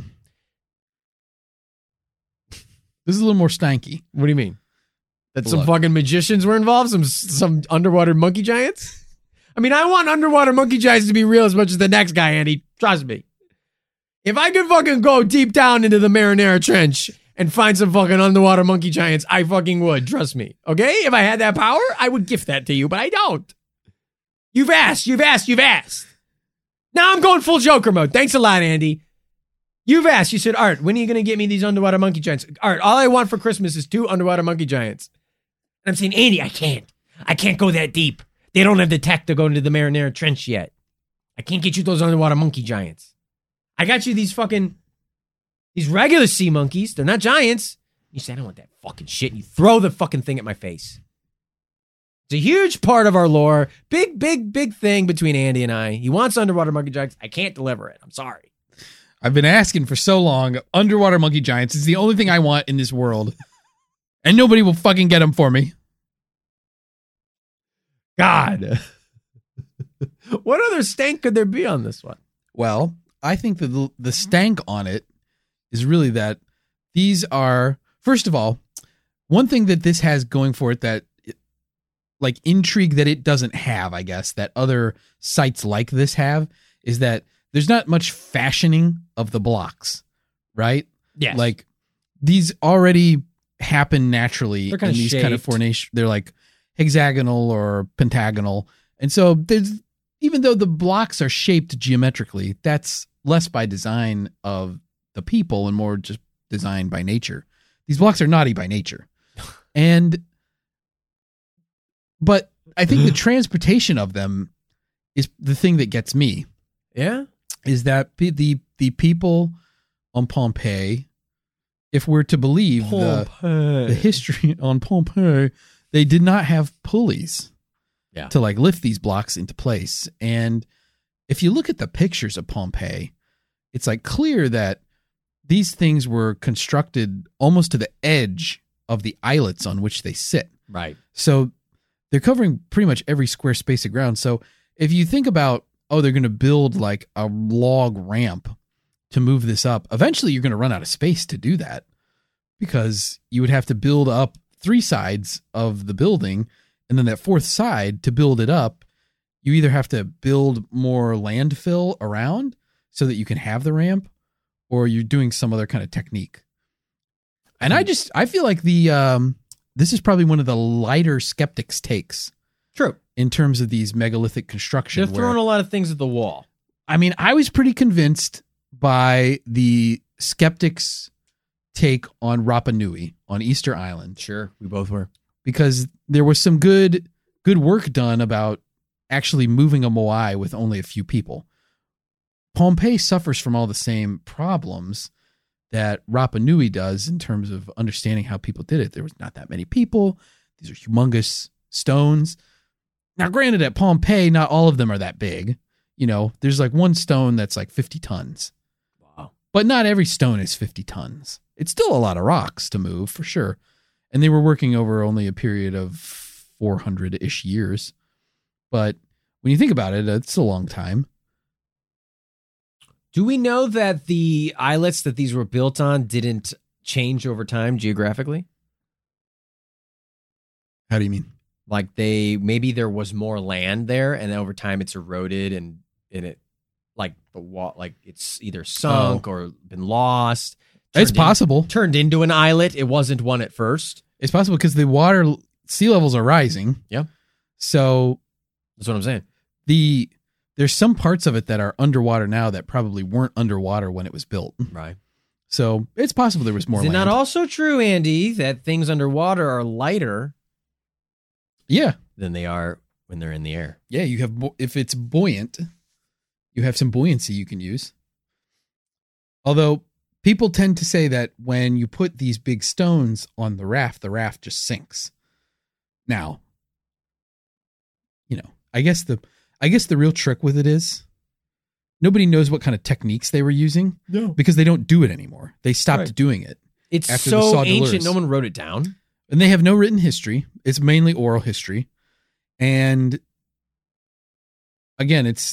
This is a little more stanky. What do you mean? That some Look. fucking magicians were involved? Some underwater monkey giants? I mean, I want underwater monkey giants to be real as much as the next guy, Andy. Trust me. If I could fucking go deep down into the Marinara Trench and find some fucking underwater monkey giants, I fucking would. Trust me. Okay? If I had that power, I would gift that to you, but I don't. You've asked. Now I'm going full Joker mode. Thanks a lot, Andy. You've asked. You said, Art, when are you going to get me these underwater monkey giants? Art, all I want for Christmas is 2 underwater monkey giants. And I'm saying, Andy, I can't. I can't go that deep. They don't have the tech to go into the Marinara Trench yet. I can't get you those underwater monkey giants. I got you these regular sea monkeys. They're not giants. You say, I don't want that fucking shit. And you throw the fucking thing at my face. It's a huge part of our lore. Big, big, big thing between Andy and I. He wants underwater monkey giants. I can't deliver it. I'm sorry. I've been asking for so long. Underwater monkey giants is the only thing I want in this world. And nobody will fucking get them for me. God. What other stank could there be on this one? Well, I think that the stank on it is really that these are, first of all, one thing that this has going for it that, like, intrigue that it doesn't have, I guess, that other sites like this have, is that there's not much fashioning of the blocks, right? Yes. Like, these already happen naturally. They're kinda in these kind of shaped. formation. They're like hexagonal or pentagonal. And so there's, even though the blocks are shaped geometrically, that's less by design of the people and more just designed by nature. These blocks are naughty by nature. But I think the transportation of them is the thing that gets me. Yeah? Is that the people on Pompeii, if we're to believe the history on Pompeii, they did not have pulleys to like lift these blocks into place. And if you look at the pictures of Pompeii, it's like clear that these things were constructed almost to the edge of the islets on which they sit. Right. So they're covering pretty much every square space of ground. So if you think about, oh, they're going to build like a log ramp to move this up, eventually you're going to run out of space to do that because you would have to build up 3 sides of the building. And then that 4th side, to build it up, you either have to build more landfill around so that you can have the ramp, or you're doing some other kind of technique. And I feel like this is probably one of the lighter skeptics' takes. True. In terms of these megalithic construction. They're throwing a lot of things at the wall. I mean, I was pretty convinced by the skeptics' take on Rapa Nui on Easter Island. Sure, we both were. Because there was some good work done about actually moving a moai with only a few people. Pohnpei suffers from all the same problems that Rapa Nui does in terms of understanding how people did it. There was not that many people. These are humongous stones. Now, granted, at Pohnpei, not all of them are that big. You know, there's like one stone that's like 50 tons. Wow. But not every stone is 50 tons. It's still a lot of rocks to move, for sure. And they were working over only a period of 400-ish years. But when you think about it, it's a long time. Do we know that the islets that these were built on didn't change over time geographically? How do you mean? Like maybe there was more land there, and over time it's eroded and it like the wall, like it's either sunk or been lost. It's possible. Turned into an islet. It wasn't one at first. It's possible because the sea levels are rising. Yeah. So that's what I'm saying. There's some parts of it that are underwater now that probably weren't underwater when it was built. Right. So it's possible there was more land. Is it not also true, Andy, that things underwater are lighter than they are when they're in the air? Yeah, you have if it's buoyant, you have some buoyancy you can use. Although people tend to say that when you put these big stones on the raft just sinks. Now, you know, I guess the real trick with it is nobody knows what kind of techniques they were using. No. Because they don't do it anymore. They stopped doing it. It's after so the ancient, no one wrote it down. And they have no written history. It's mainly oral history. And again, it's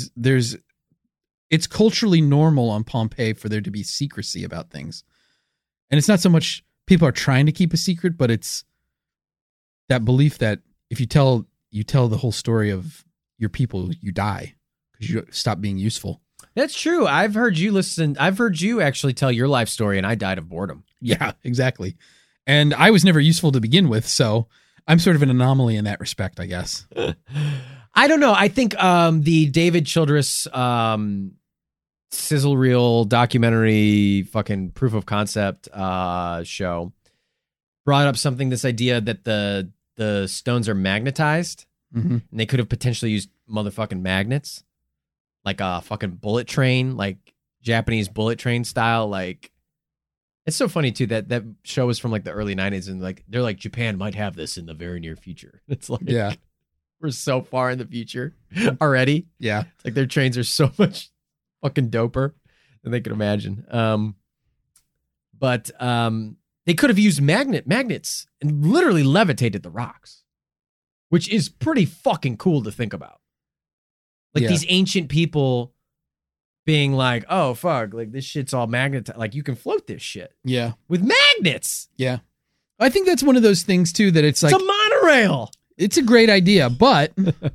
culturally normal on Pohnpei for there to be secrecy about things. And it's not so much people are trying to keep a secret, but it's that belief that if you tell the whole story of your people, you die because you stop being useful. That's true. I've heard you actually tell your life story, and I died of boredom. Yeah, exactly. And I was never useful to begin with, so I'm sort of an anomaly in that respect, I guess. I don't know. I think the David Childress sizzle reel documentary fucking proof of concept show brought up this idea that the stones are magnetized. Mm-hmm. And they could have potentially used motherfucking magnets, like a fucking bullet train, like Japanese bullet train style. Like, it's so funny too that show was from like the early 90s, and like they're like, Japan might have this in the very near future. It's like, yeah, we're so far in the future already. Yeah, it's like their trains are so much fucking doper than they could imagine. But they could have used magnets and literally levitated the rocks, which is pretty fucking cool to think about. Like these ancient people being like, oh, fuck, like this shit's all magnetized. Like you can float this shit. Yeah. With magnets. Yeah. I think that's one of those things too, that it's like. It's a monorail. It's a great idea, but.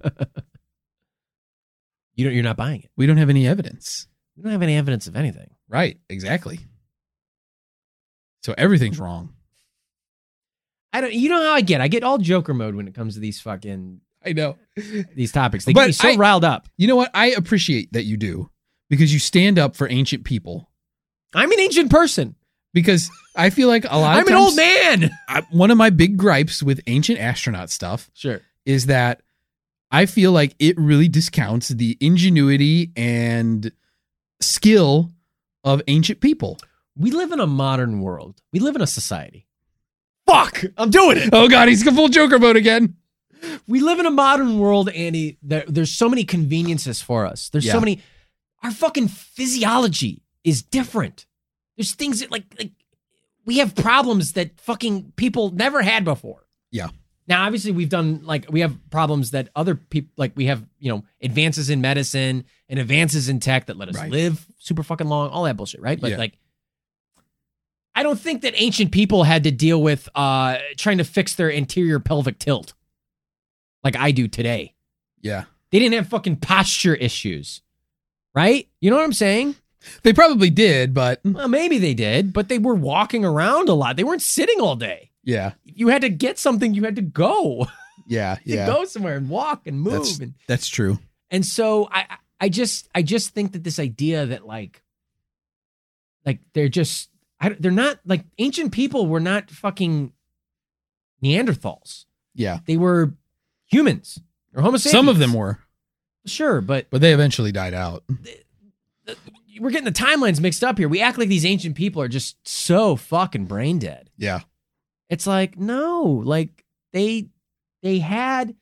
You're not buying it. We don't have any evidence. We don't have any evidence of anything. Right. Exactly. So everything's wrong. You know how I get all Joker mode when it comes to these fucking. I know. These topics. They get me so riled up. You know what? I appreciate that you do, because you stand up for ancient people. I'm an ancient person. Because I feel like a lot of times. I'm an old man. One of my big gripes with ancient astronaut stuff is that I feel like it really discounts the ingenuity and skill of ancient people. We live in a modern world. We live in a society. Fuck! I'm doing it! Oh God, he's full Joker mode again. We live in a modern world, Andy. There's so many conveniences for us. There's so many. Our fucking physiology is different. There's things that like we have problems that fucking people never had before. Yeah. Now, obviously, we have problems that other people, like we have, advances in medicine and advances in tech that let us live super fucking long, all that bullshit, right? But I don't think that ancient people had to deal with trying to fix their anterior pelvic tilt like I do today. Yeah. They didn't have fucking posture issues, right? You know what I'm saying? They probably did, but... Well, maybe they did, but they were walking around a lot. They weren't sitting all day. Yeah. If you had to get something, you had to go. Yeah, yeah. Go somewhere and walk and move. That's true. And so I just think that this idea that like they're just they're not like ancient people were not fucking Neanderthals. Yeah. They were humans or Homo sapiens. Some of them were. Sure, but they eventually died out. We're getting the timelines mixed up here. We act like these ancient people are just so fucking brain dead. Yeah. It's like, no, like they had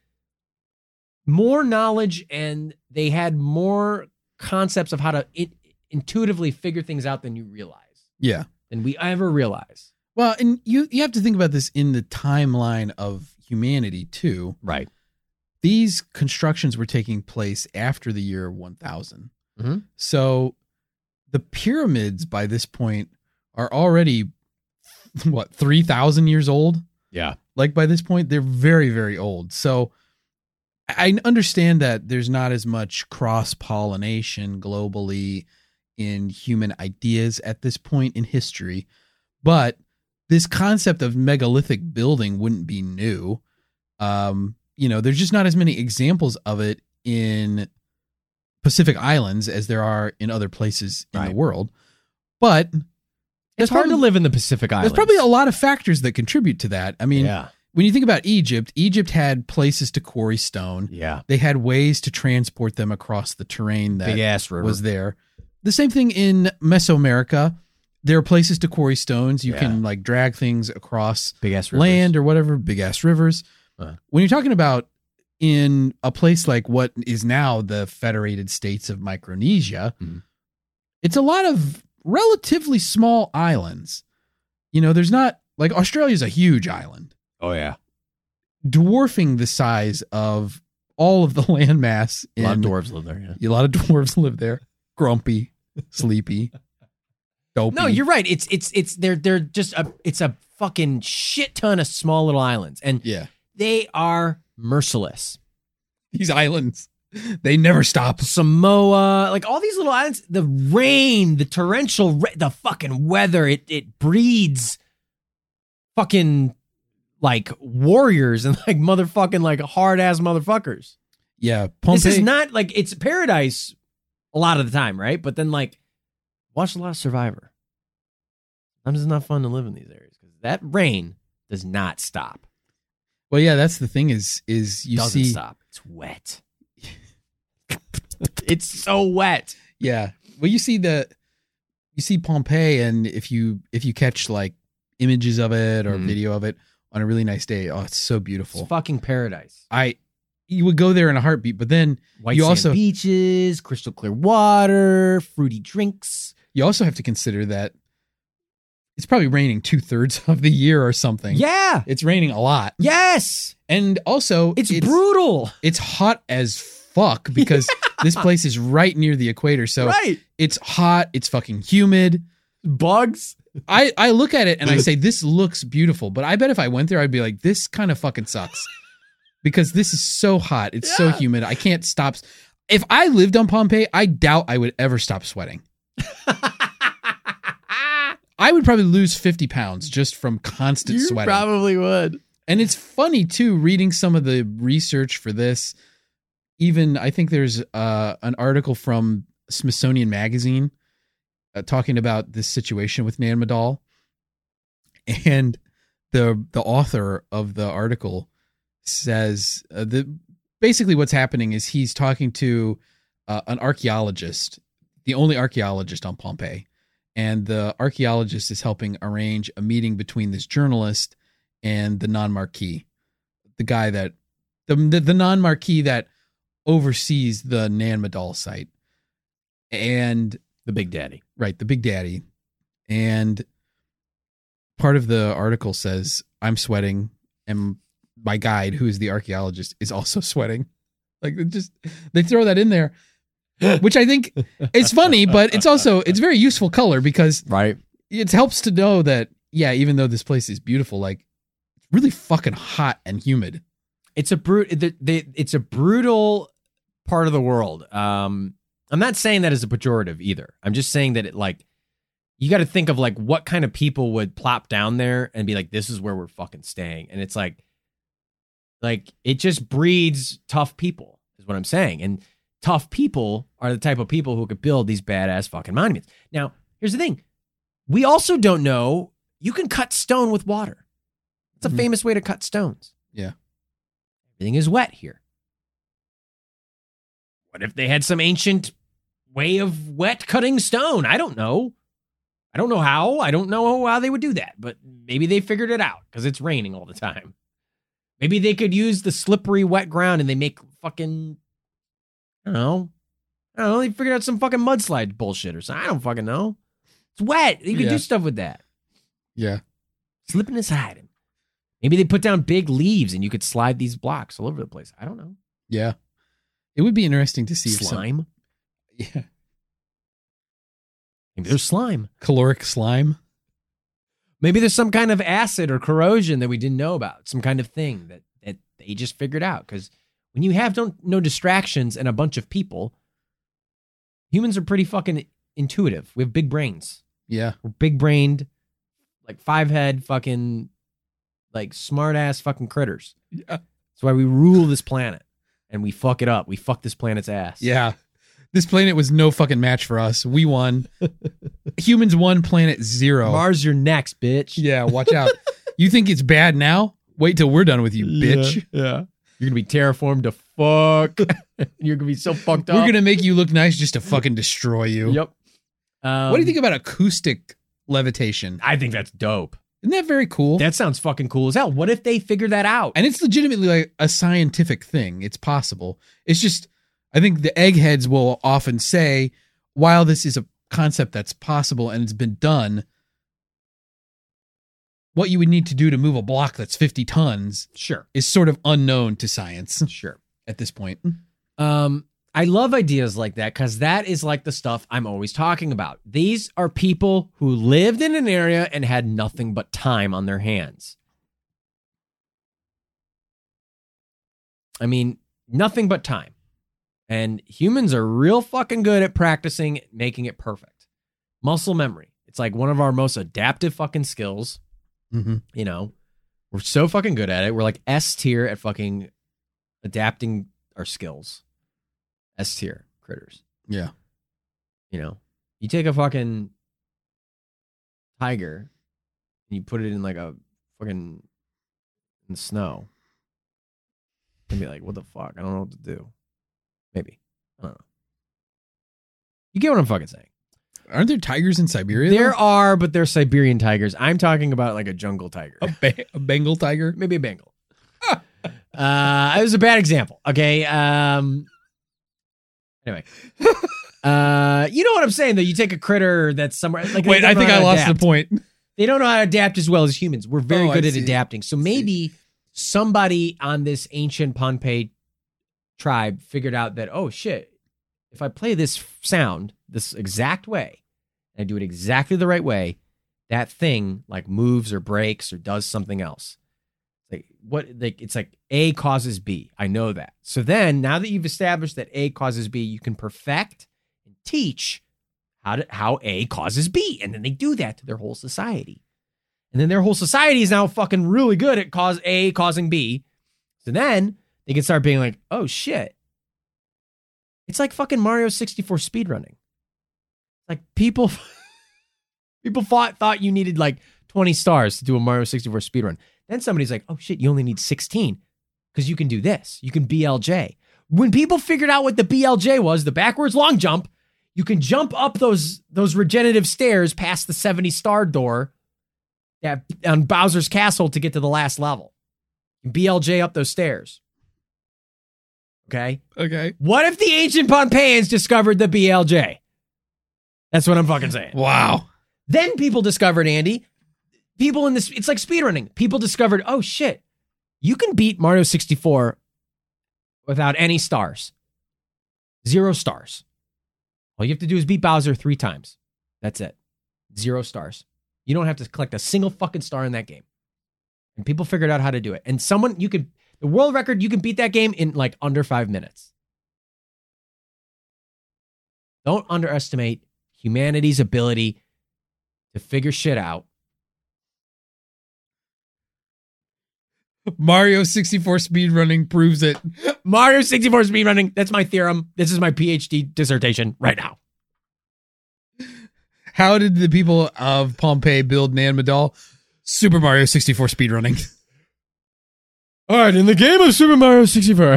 more knowledge and they had more concepts of how to intuitively figure things out than you realize. Yeah. Than we ever realize. Well, and you have to think about this in the timeline of humanity too. Right. These constructions were taking place after the year 1000. Mm-hmm. So the pyramids by this point are already, 3,000 years old? Yeah. Like by this point, they're very, very old. So I understand that there's not as much cross-pollination globally in human ideas at this point in history, but this concept of megalithic building wouldn't be new. There's just not as many examples of it in Pacific Islands as there are in other places in the world. But it's hard to live in the Pacific Islands. There's probably a lot of factors that contribute to that. I mean, when you think about Egypt had places to quarry stone. Yeah. They had ways to transport them across the terrain that big ass river was there. The same thing in Mesoamerica. There are places to quarry stones. You can like drag things across big ass land or whatever, big ass rivers. When you're talking about in a place like what is now the Federated States of Micronesia, it's a lot of relatively small islands. There's not like Australia's a huge island. Oh yeah. Dwarfing the size of all of the landmass. A lot of dwarves live there. Yeah. A lot of dwarves live there. Grumpy, sleepy, dopey. No, you're right. They're just it's a fucking shit ton of small little islands. And they are merciless. These islands, they never stop. Samoa, like all these little islands, the rain, the torrential, the fucking weather, it breeds fucking like warriors and like motherfucking like hard ass motherfuckers. Yeah. This is not like it's paradise a lot of the time, right? But then like watch a lot of Survivor. Sometimes it's not fun to live in these areas because that rain does not stop. Well, yeah, that's the thing is you doesn't see stop. It's wet. It's so wet. Yeah. Well, you see Pompeii, and if you catch like images of it or video of it on a really nice day, oh, it's so beautiful. It's fucking paradise. You would go there in a heartbeat, but then white sand beaches, crystal clear water, fruity drinks. You also have to consider that it's probably raining 2/3 of the year or something. Yeah. It's raining a lot. Yes. And also it's brutal. It's hot as fuck because this place is right near the equator. So it's hot. It's fucking humid. Bugs. I look at it and I say, this looks beautiful. But I bet if I went there, I'd be like, this kind of fucking sucks. Because this is so hot. It's so humid. I can't stop. If I lived on Pompeii, I doubt I would ever stop sweating. I would probably lose 50 pounds just from constant sweating. You probably would. And it's funny, too, reading some of the research for this. Even, I think there's an article from Smithsonian Magazine talking about this situation with Nan Madol. And the author of the article says that basically what's happening is he's talking to an archaeologist, the only archaeologist on Pompeii. And the archaeologist is helping arrange a meeting between this journalist and the non-marquee, the guy that the non-marquee that oversees the Nan Madol site, and the Big Daddy, right? The Big Daddy. And part of the article says, "I'm sweating, and my guide, who is the archaeologist, is also sweating." Like they throw that in there. Which I think is funny, but it's very useful color because it helps to know that, even though this place is beautiful, like it's really fucking hot and humid. It's a brutal part of the world. I'm not saying that as a pejorative either. I'm just saying that you got to think of like what kind of people would plop down there and be like, this is where we're fucking staying. And it's like it just breeds tough people is what I'm saying. And tough people are the type of people who could build these badass fucking monuments. Now, here's the thing. We also don't know you can cut stone with water. It's a Mhm. famous way to cut stones. Yeah. Everything is wet here. What if they had some ancient way of wet cutting stone? I don't know. I don't know how. I don't know how they would do that, but maybe they figured it out because it's raining all the time. Maybe they could use the slippery wet ground and they make fucking, I don't know. They figured out some fucking mudslide bullshit or something. I don't fucking know. It's wet. You can Yeah. do stuff with that. Yeah. Slipping and sliding. Maybe they put down big leaves and you could slide these blocks all over the place. I don't know. Yeah. It would be interesting to see if some, Slime. yeah, Maybe there's slime. caloric slime. Maybe there's some kind of acid or corrosion that we didn't know about. Some kind of thing that they just figured out. Because when you have no distractions and a bunch of people, humans are pretty fucking intuitive. We have big brains. Yeah. We're big brained, like 5-head fucking, like smart ass fucking critters. Yeah. That's why we rule this planet and we fuck it up. We fuck this planet's ass. Yeah. This planet was no fucking match for us. We won. Humans won, planet 0. Mars, you're next, bitch. Yeah, watch out. You think it's bad now? Wait till we're done with you, bitch. Yeah. You're gonna be terraformed to fuck. You're gonna be so fucked up. We're going to make you look nice just to fucking destroy you. Yep. What do you think about acoustic levitation? I think that's dope. Isn't that very cool? That sounds fucking cool as hell. What if they figure that out? And it's legitimately like a scientific thing. It's possible. It's just, I think the eggheads will often say, while this is a concept that's possible and it's been done, what you would need to do to move a block that's 50 tons Sure. is sort of unknown to science Sure. at this point. I love ideas like that because that is like the stuff I'm always talking about. These are people who lived in an area and had nothing but time on their hands. I mean, nothing but time. And humans are real fucking good at practicing making it perfect. Muscle memory. It's like one of our most adaptive fucking skills. Mm-hmm. You know, we're so fucking good at it. We're like S tier at fucking adapting our skills. S tier critters. Yeah. You know, you take a fucking tiger and you put it in like a fucking in the snow and be like, what the fuck? I don't know what to do. Maybe. I don't know. You get what I'm fucking saying. Aren't there tigers in Siberia? There though? are, but they're Siberian tigers. I'm talking about like a jungle tiger. A Bengal tiger? Maybe a Bengal. It was a bad example. Okay. Anyway. You know what I'm saying, though? You take a critter that's somewhere. Like, Wait, I think I lost the point. They don't know how to adapt as well as humans. We're very good I at see. adapting. So maybe somebody on this ancient Pohnpei tribe figured out that, oh shit, if I play this sound this exact way, and I do it exactly the right way, that thing like moves or breaks or does something else. It's like A causes B. I know that. So then, now that you've established that A causes B, you can perfect and teach how A causes B, and then they do that to their whole society. And then their whole society is now fucking really good at A causing B. So then they can start being like, oh shit. It's like fucking Mario 64 speedrunning. Like people thought you needed like 20 stars to do a Mario 64 speedrun. Then somebody's like, oh shit, you only need 16 because you can do this. You can BLJ. When people figured out what the BLJ was, the backwards long jump, you can jump up those regenerative stairs past the 70 star door on Bowser's Castle to get to the last level. You can BLJ up those stairs. Okay? Okay. What if the ancient Pohnpeians discovered the BLJ? That's what I'm fucking saying. Wow. Then people discovered, Andy, people in this, it's like speedrunning. People discovered, oh shit, you can beat Mario 64 without any stars. 0 stars. All you have to do is beat Bowser 3 times. That's it. 0 stars. You don't have to collect a single fucking star in that game. And people figured out how to do it. And the world record, you can beat that game in like under 5 minutes. Don't underestimate humanity's ability to figure shit out. Mario 64 speedrunning proves it. Mario 64 speedrunning. That's my theorem. This is my PhD dissertation right now. How did the people of Pompeii build Nan Madol? Super Mario 64 speedrunning. All right, in the game of Super Mario 64.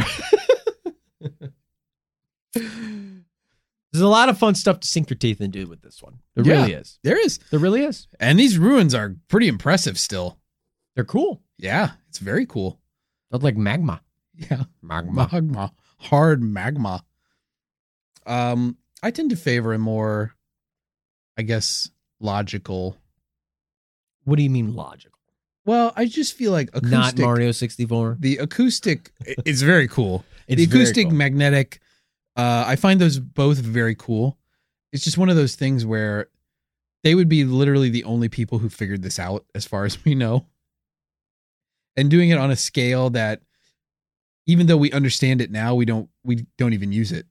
There's a lot of fun stuff to sink your teeth into with this one. There really is. There is. There really is. And these ruins are pretty impressive still. They're cool. Yeah, it's very cool. Look like magma. Yeah. Magma. Hard magma. I tend to favor a more, I guess, logical. What do you mean logical? Well, I just feel like acoustic. Not Mario 64. The acoustic is very cool. It's the acoustic, very cool. magnetic, I find those both very cool. It's just one of those things where they would be literally the only people who figured this out, as far as we know. And doing it on a scale that, even though we understand it now, we don't even use it.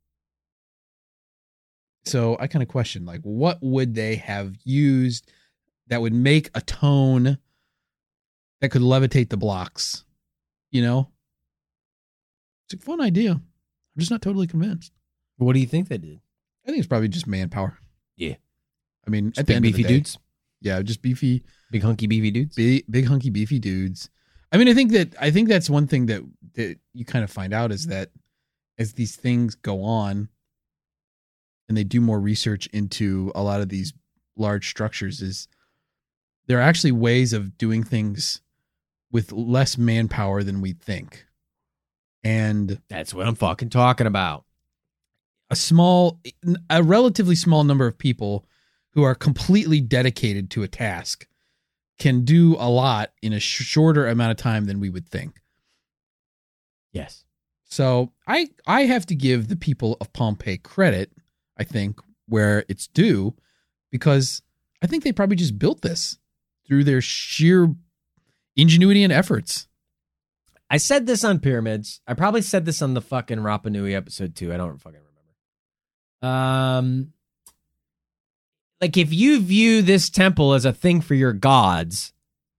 So I kind of question, like, what would they have used that would make a tone that could levitate the blocks? You know? It's a fun idea. I'm just not totally convinced. What do you think they did? I think it's probably just manpower. Yeah. I mean, Just at the big end of the beefy day, dudes? yeah, just beefy, Big hunky beefy dudes? big hunky beefy dudes. I mean, I think that's one thing that you kind of find out is that as these things go on and they do more research into a lot of these large structures, is there are actually ways of doing things with less manpower than we think. And That's what I'm fucking talking about. a relatively small number of people who are completely dedicated to a task can do a lot in a shorter amount of time than we would think. Yes. So I have to give the people of Pompeii credit, I think, where it's due, because I think they probably just built this through their sheer ingenuity and efforts. I said this on Pyramids. I probably said this on the fucking Rapa Nui episode too. I don't fucking remember. Like, if you view this temple as a thing for your gods,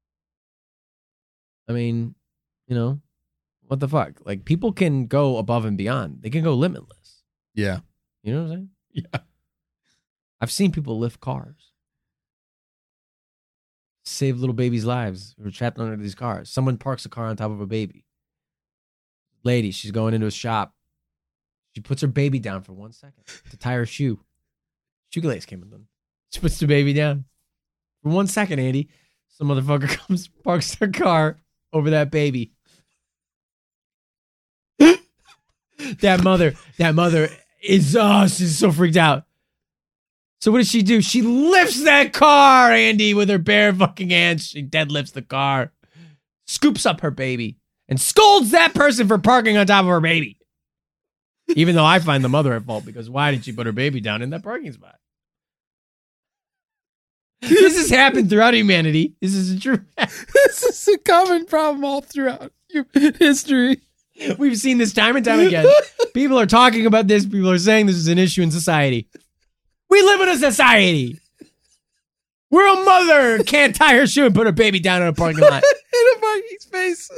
I mean, you know, what the fuck? Like, people can go above and beyond. They can go limitless. Yeah. You know what I'm saying? Yeah. I've seen people lift cars, save little babies' lives who are trapped under these cars. Someone parks a car on top of a baby. Lady, she's going into a shop. She puts her baby down for 1 second to tie her shoe. Shoelace came undone. She puts the baby down for 1 second, Andy. Some motherfucker comes, parks their car over that baby. That mother is, she's so freaked out. So what does she do? She lifts that car, Andy, with her bare fucking hands. She deadlifts the car, scoops up her baby, and scolds that person for parking on top of her baby. Even though I find the mother at fault, because why did she put her baby down in that parking spot? This has happened throughout humanity. This is a true fact. This is a common problem all throughout history. We've seen this time and time again. People are talking about this. People are saying this is an issue in society. We live in a society where a mother can't tie her shoe and put her baby down in a parking lot. In a parking space.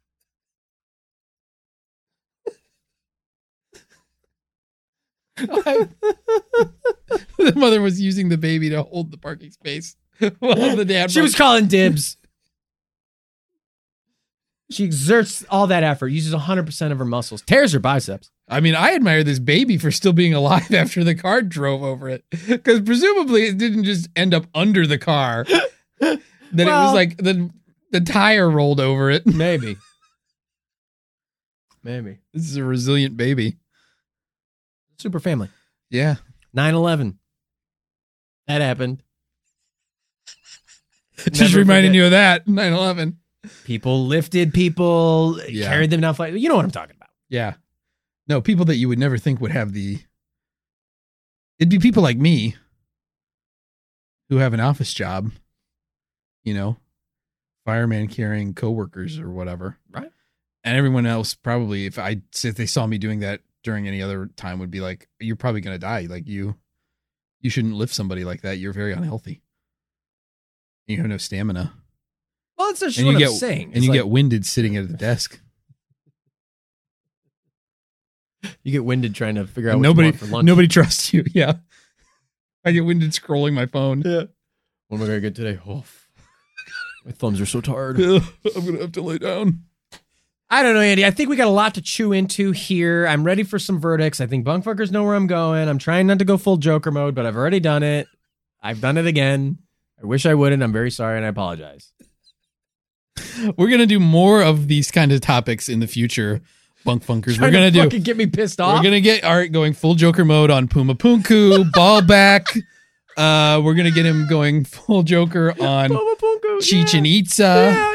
The mother was using the baby to hold the parking space while the dad. She was calling dibs. She exerts all that effort, uses 100% of her muscles, tears her biceps. I mean, I admire this baby for still being alive after the car drove over it, because presumably it didn't just end up under the car. That it was like the tire rolled over it. Maybe. This is a resilient baby. Super family. Yeah. 9/11. That happened. Just Never reminding forget. you of that. 9/11. People lifted people, Yeah. carried them down flight. You know what I'm talking about. Yeah. No, people that you would never think would have the. It'd be people like me who have an office job, you know, fireman carrying coworkers or whatever. Right. And everyone else probably, if they saw me doing that during any other time, would be like, you're probably going to die. Like you shouldn't lift somebody like that. You're very unhealthy. You have no stamina. Well, that's just And what you I'm get saying. and you get winded sitting at the desk. You get winded trying to figure out what Nobody you want for lunch. nobody trusts you. Yeah. I get winded scrolling my phone. Yeah. What am I gonna get today? Oh, my thumbs are so tired. I'm gonna have to lay down. I don't know, Andy. I think we got a lot to chew into here. I'm ready for some verdicts. I think bunkfuckers know where I'm going. I'm trying not to go full Joker mode, but I've already done it. I've done it again. I wish I wouldn't. I'm very sorry, and I apologize. We're gonna do more of these kind of topics in the future, bunk funkers. Trying to fucking get me pissed off. We're gonna get Art going full Joker mode on Puma Punku, Ballback. We're gonna get him going full Joker on Chichen Itza.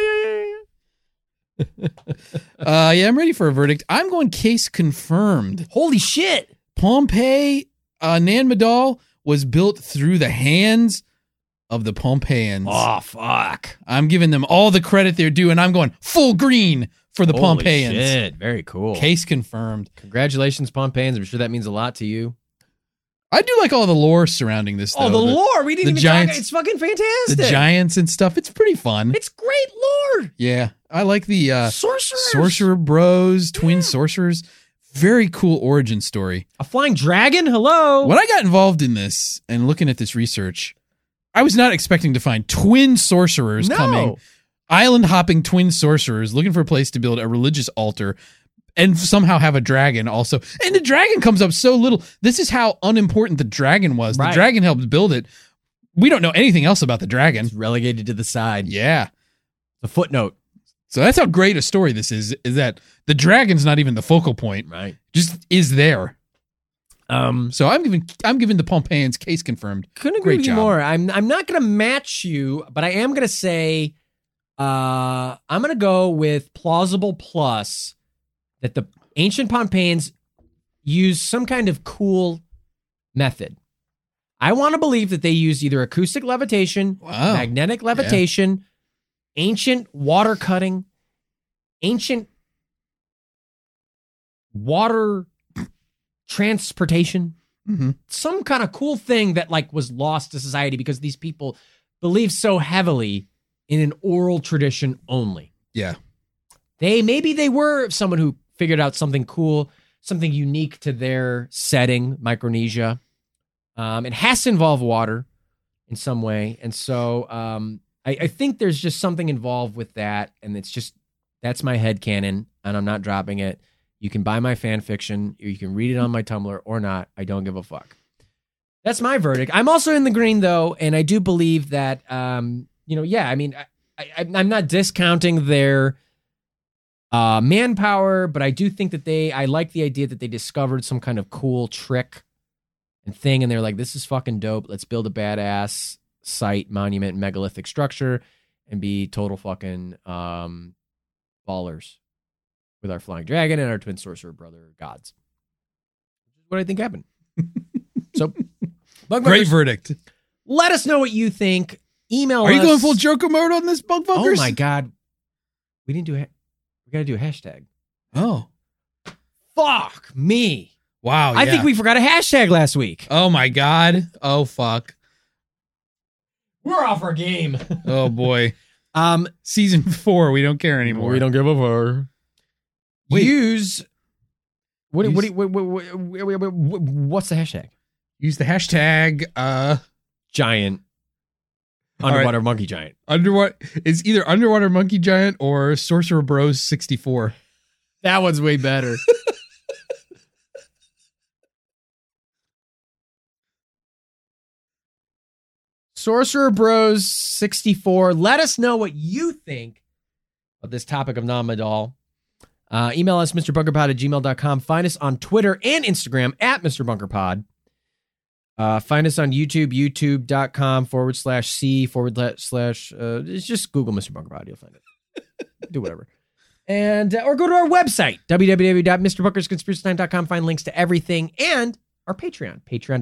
Yeah, I'm ready for a verdict. I'm going case confirmed. Holy shit! Pompeii, Nan Madol was built through the hands of the Pompeians. Oh, fuck. I'm giving them all the credit they're due, and I'm going full green for the Holy Pompeians. Shit. Very cool. Case confirmed. Congratulations, Pompeians. I'm sure that means a lot to you. I do like all the lore surrounding this, though. Oh, the lore. We didn't even giants, talk. It's fucking fantastic. The giants and stuff. It's pretty fun. It's great lore. Yeah. I like the sorcerers. Sorcerer Bros, twin sorcerers. Very cool origin story. A flying dragon? Hello. When I got involved in this and looking at this research, I was not expecting to find twin sorcerers coming. Island hopping twin sorcerers looking for a place to build a religious altar and somehow have a dragon also. And the dragon comes up so little. This is how unimportant the dragon was. Right. The dragon helped build it. We don't know anything else about the dragon. It's relegated to the side. Yeah. The footnote. So that's how great a story this is that the dragon's not even the focal point. Right. Just is there. So I'm giving the Pompeians case confirmed. Couldn't agree Great with you job. more. I'm not going to match you, but I am going to say I'm going to go with plausible plus that the ancient Pompeians used some kind of cool method. I want to believe that they used either acoustic levitation, magnetic levitation, ancient water cutting, ancient water transportation, some kind of cool thing that like was lost to society because these people believe so heavily in an oral tradition only. Yeah. Maybe they were someone who figured out something cool, something unique to their setting, Micronesia. It has to involve water in some way. And so I think there's just something involved with that. And that's my headcanon, and I'm not dropping it. You can buy my fan fiction, or you can read it on my Tumblr or not. I don't give a fuck. That's my verdict. I'm also in the green though, and I do believe that, I'm not discounting their manpower, but I do think that I like the idea that they discovered some kind of cool trick and thing, and they're like, this is fucking dope. Let's build a badass site, monument, megalithic structure, and be total fucking ballers with our flying dragon and our twin sorcerer brother gods. What I think happened. So, great verdict. Let us know what you think. Email us. Are you going full Joker mode on this, bug fuckers? Oh my god, we didn't do it. We got to do a hashtag. Oh, fuck me! Wow, I think we forgot a hashtag last week. Oh my god. Oh fuck. We're off our game. Oh boy. Season 4. We don't care anymore. We don't give a fuck. Use what's the hashtag? Use the hashtag giant underwater monkey giant. It's either underwater monkey giant or Sorcerer Bros 64. That one's way better. Sorcerer Bros 64. Let us know what you think of this topic of Nan Madol. Email us, MrBunkerPod@gmail.com. Find us on Twitter and Instagram at MrBunkerPod. Find us on YouTube, youtube.com/C/ just Google Mr. Bunkerpod. You'll find it. Do whatever. And or go to our website, www.MrBunkersConspiracy9.com. Find links to everything and our Patreon,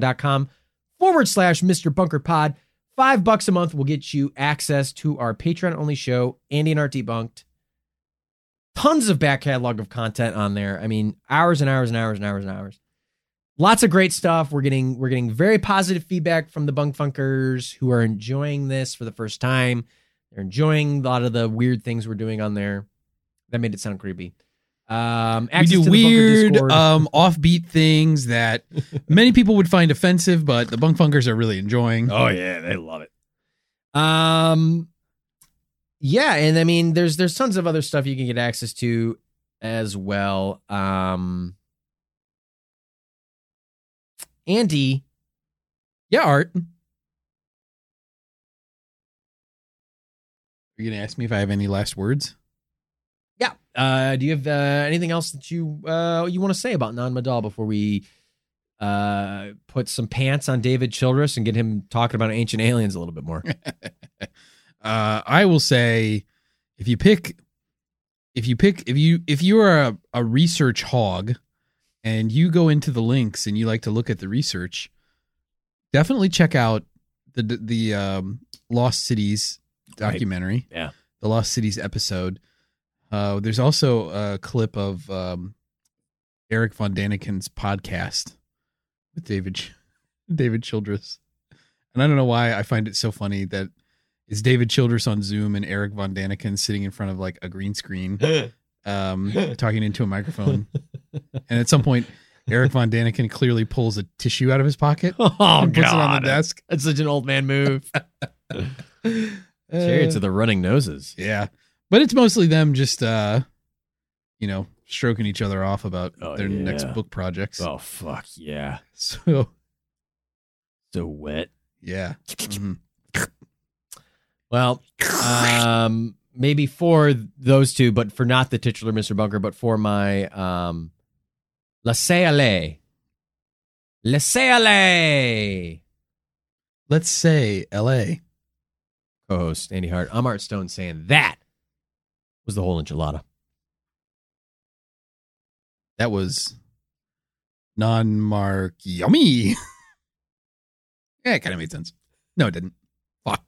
patreon.com/MrBunkerPod. $5 a month will get you access to our Patreon-only show, Andy and Art Debunked. Tons of back catalog of content on there. I mean, hours and hours and hours and hours and hours. Lots of great stuff. We're getting very positive feedback from the bunk funkers who are enjoying this for the first time. They're enjoying a lot of the weird things we're doing on there. That made it sound creepy. We Access do to the weird, Bunker Discord. offbeat things that many people would find offensive, but the Bunk Funkers are really enjoying. Oh yeah, they love it. Yeah, and I mean, there's tons of other stuff you can get access to as well. Andy, Yeah, Art. Are you going to ask me if I have any last words? yeah. Do you have anything else that you want to say about Nan Madol before we put some pants on David Childress and get him talking about ancient aliens a little bit more? I will say, if you are a research hog and you go into the links and you like to look at the research, definitely check out the Lost Cities documentary. Right. Yeah. The Lost Cities episode. There's also a clip of Eric Von Daniken's podcast with David Childress. And I don't know why I find it so funny that it's David Childress on Zoom and Eric Von Daniken sitting in front of like a green screen, talking into a microphone. And at some point, Eric Von Daniken clearly pulls a tissue out of his pocket and puts it on the desk. That's such an old man move. Chariots of the running noses. Yeah. But it's mostly them just, stroking each other off about their next book projects. Oh, fuck yeah. So wet. Yeah. Mm-hmm. Well, maybe for those two, but for not the titular Mr. Bunker, but for my Laissez-aller. Laissez-aller. Let's say L.A. Co-host Andy Hart. I'm Art Stone saying that was the whole enchilada. That was non-mark yummy. Yeah, it kind of made sense. No, it didn't. Fuck.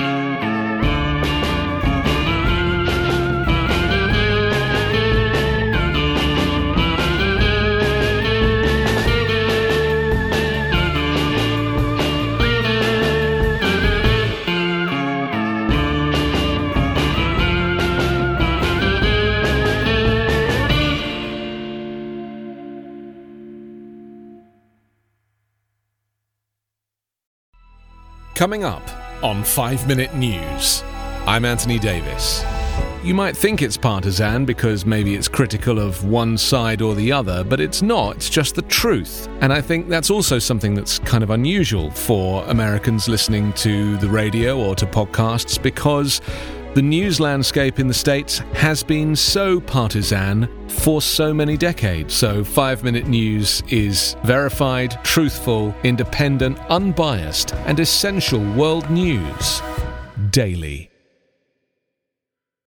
Coming up on 5 Minute News, I'm Anthony Davis. You might think it's partisan because maybe it's critical of one side or the other, but it's not. It's just the truth. And I think that's also something that's kind of unusual for Americans listening to the radio or to podcasts, because the news landscape in the States has been so partisan for so many decades. So 5 Minute News is verified, truthful, independent, unbiased, and essential world news daily.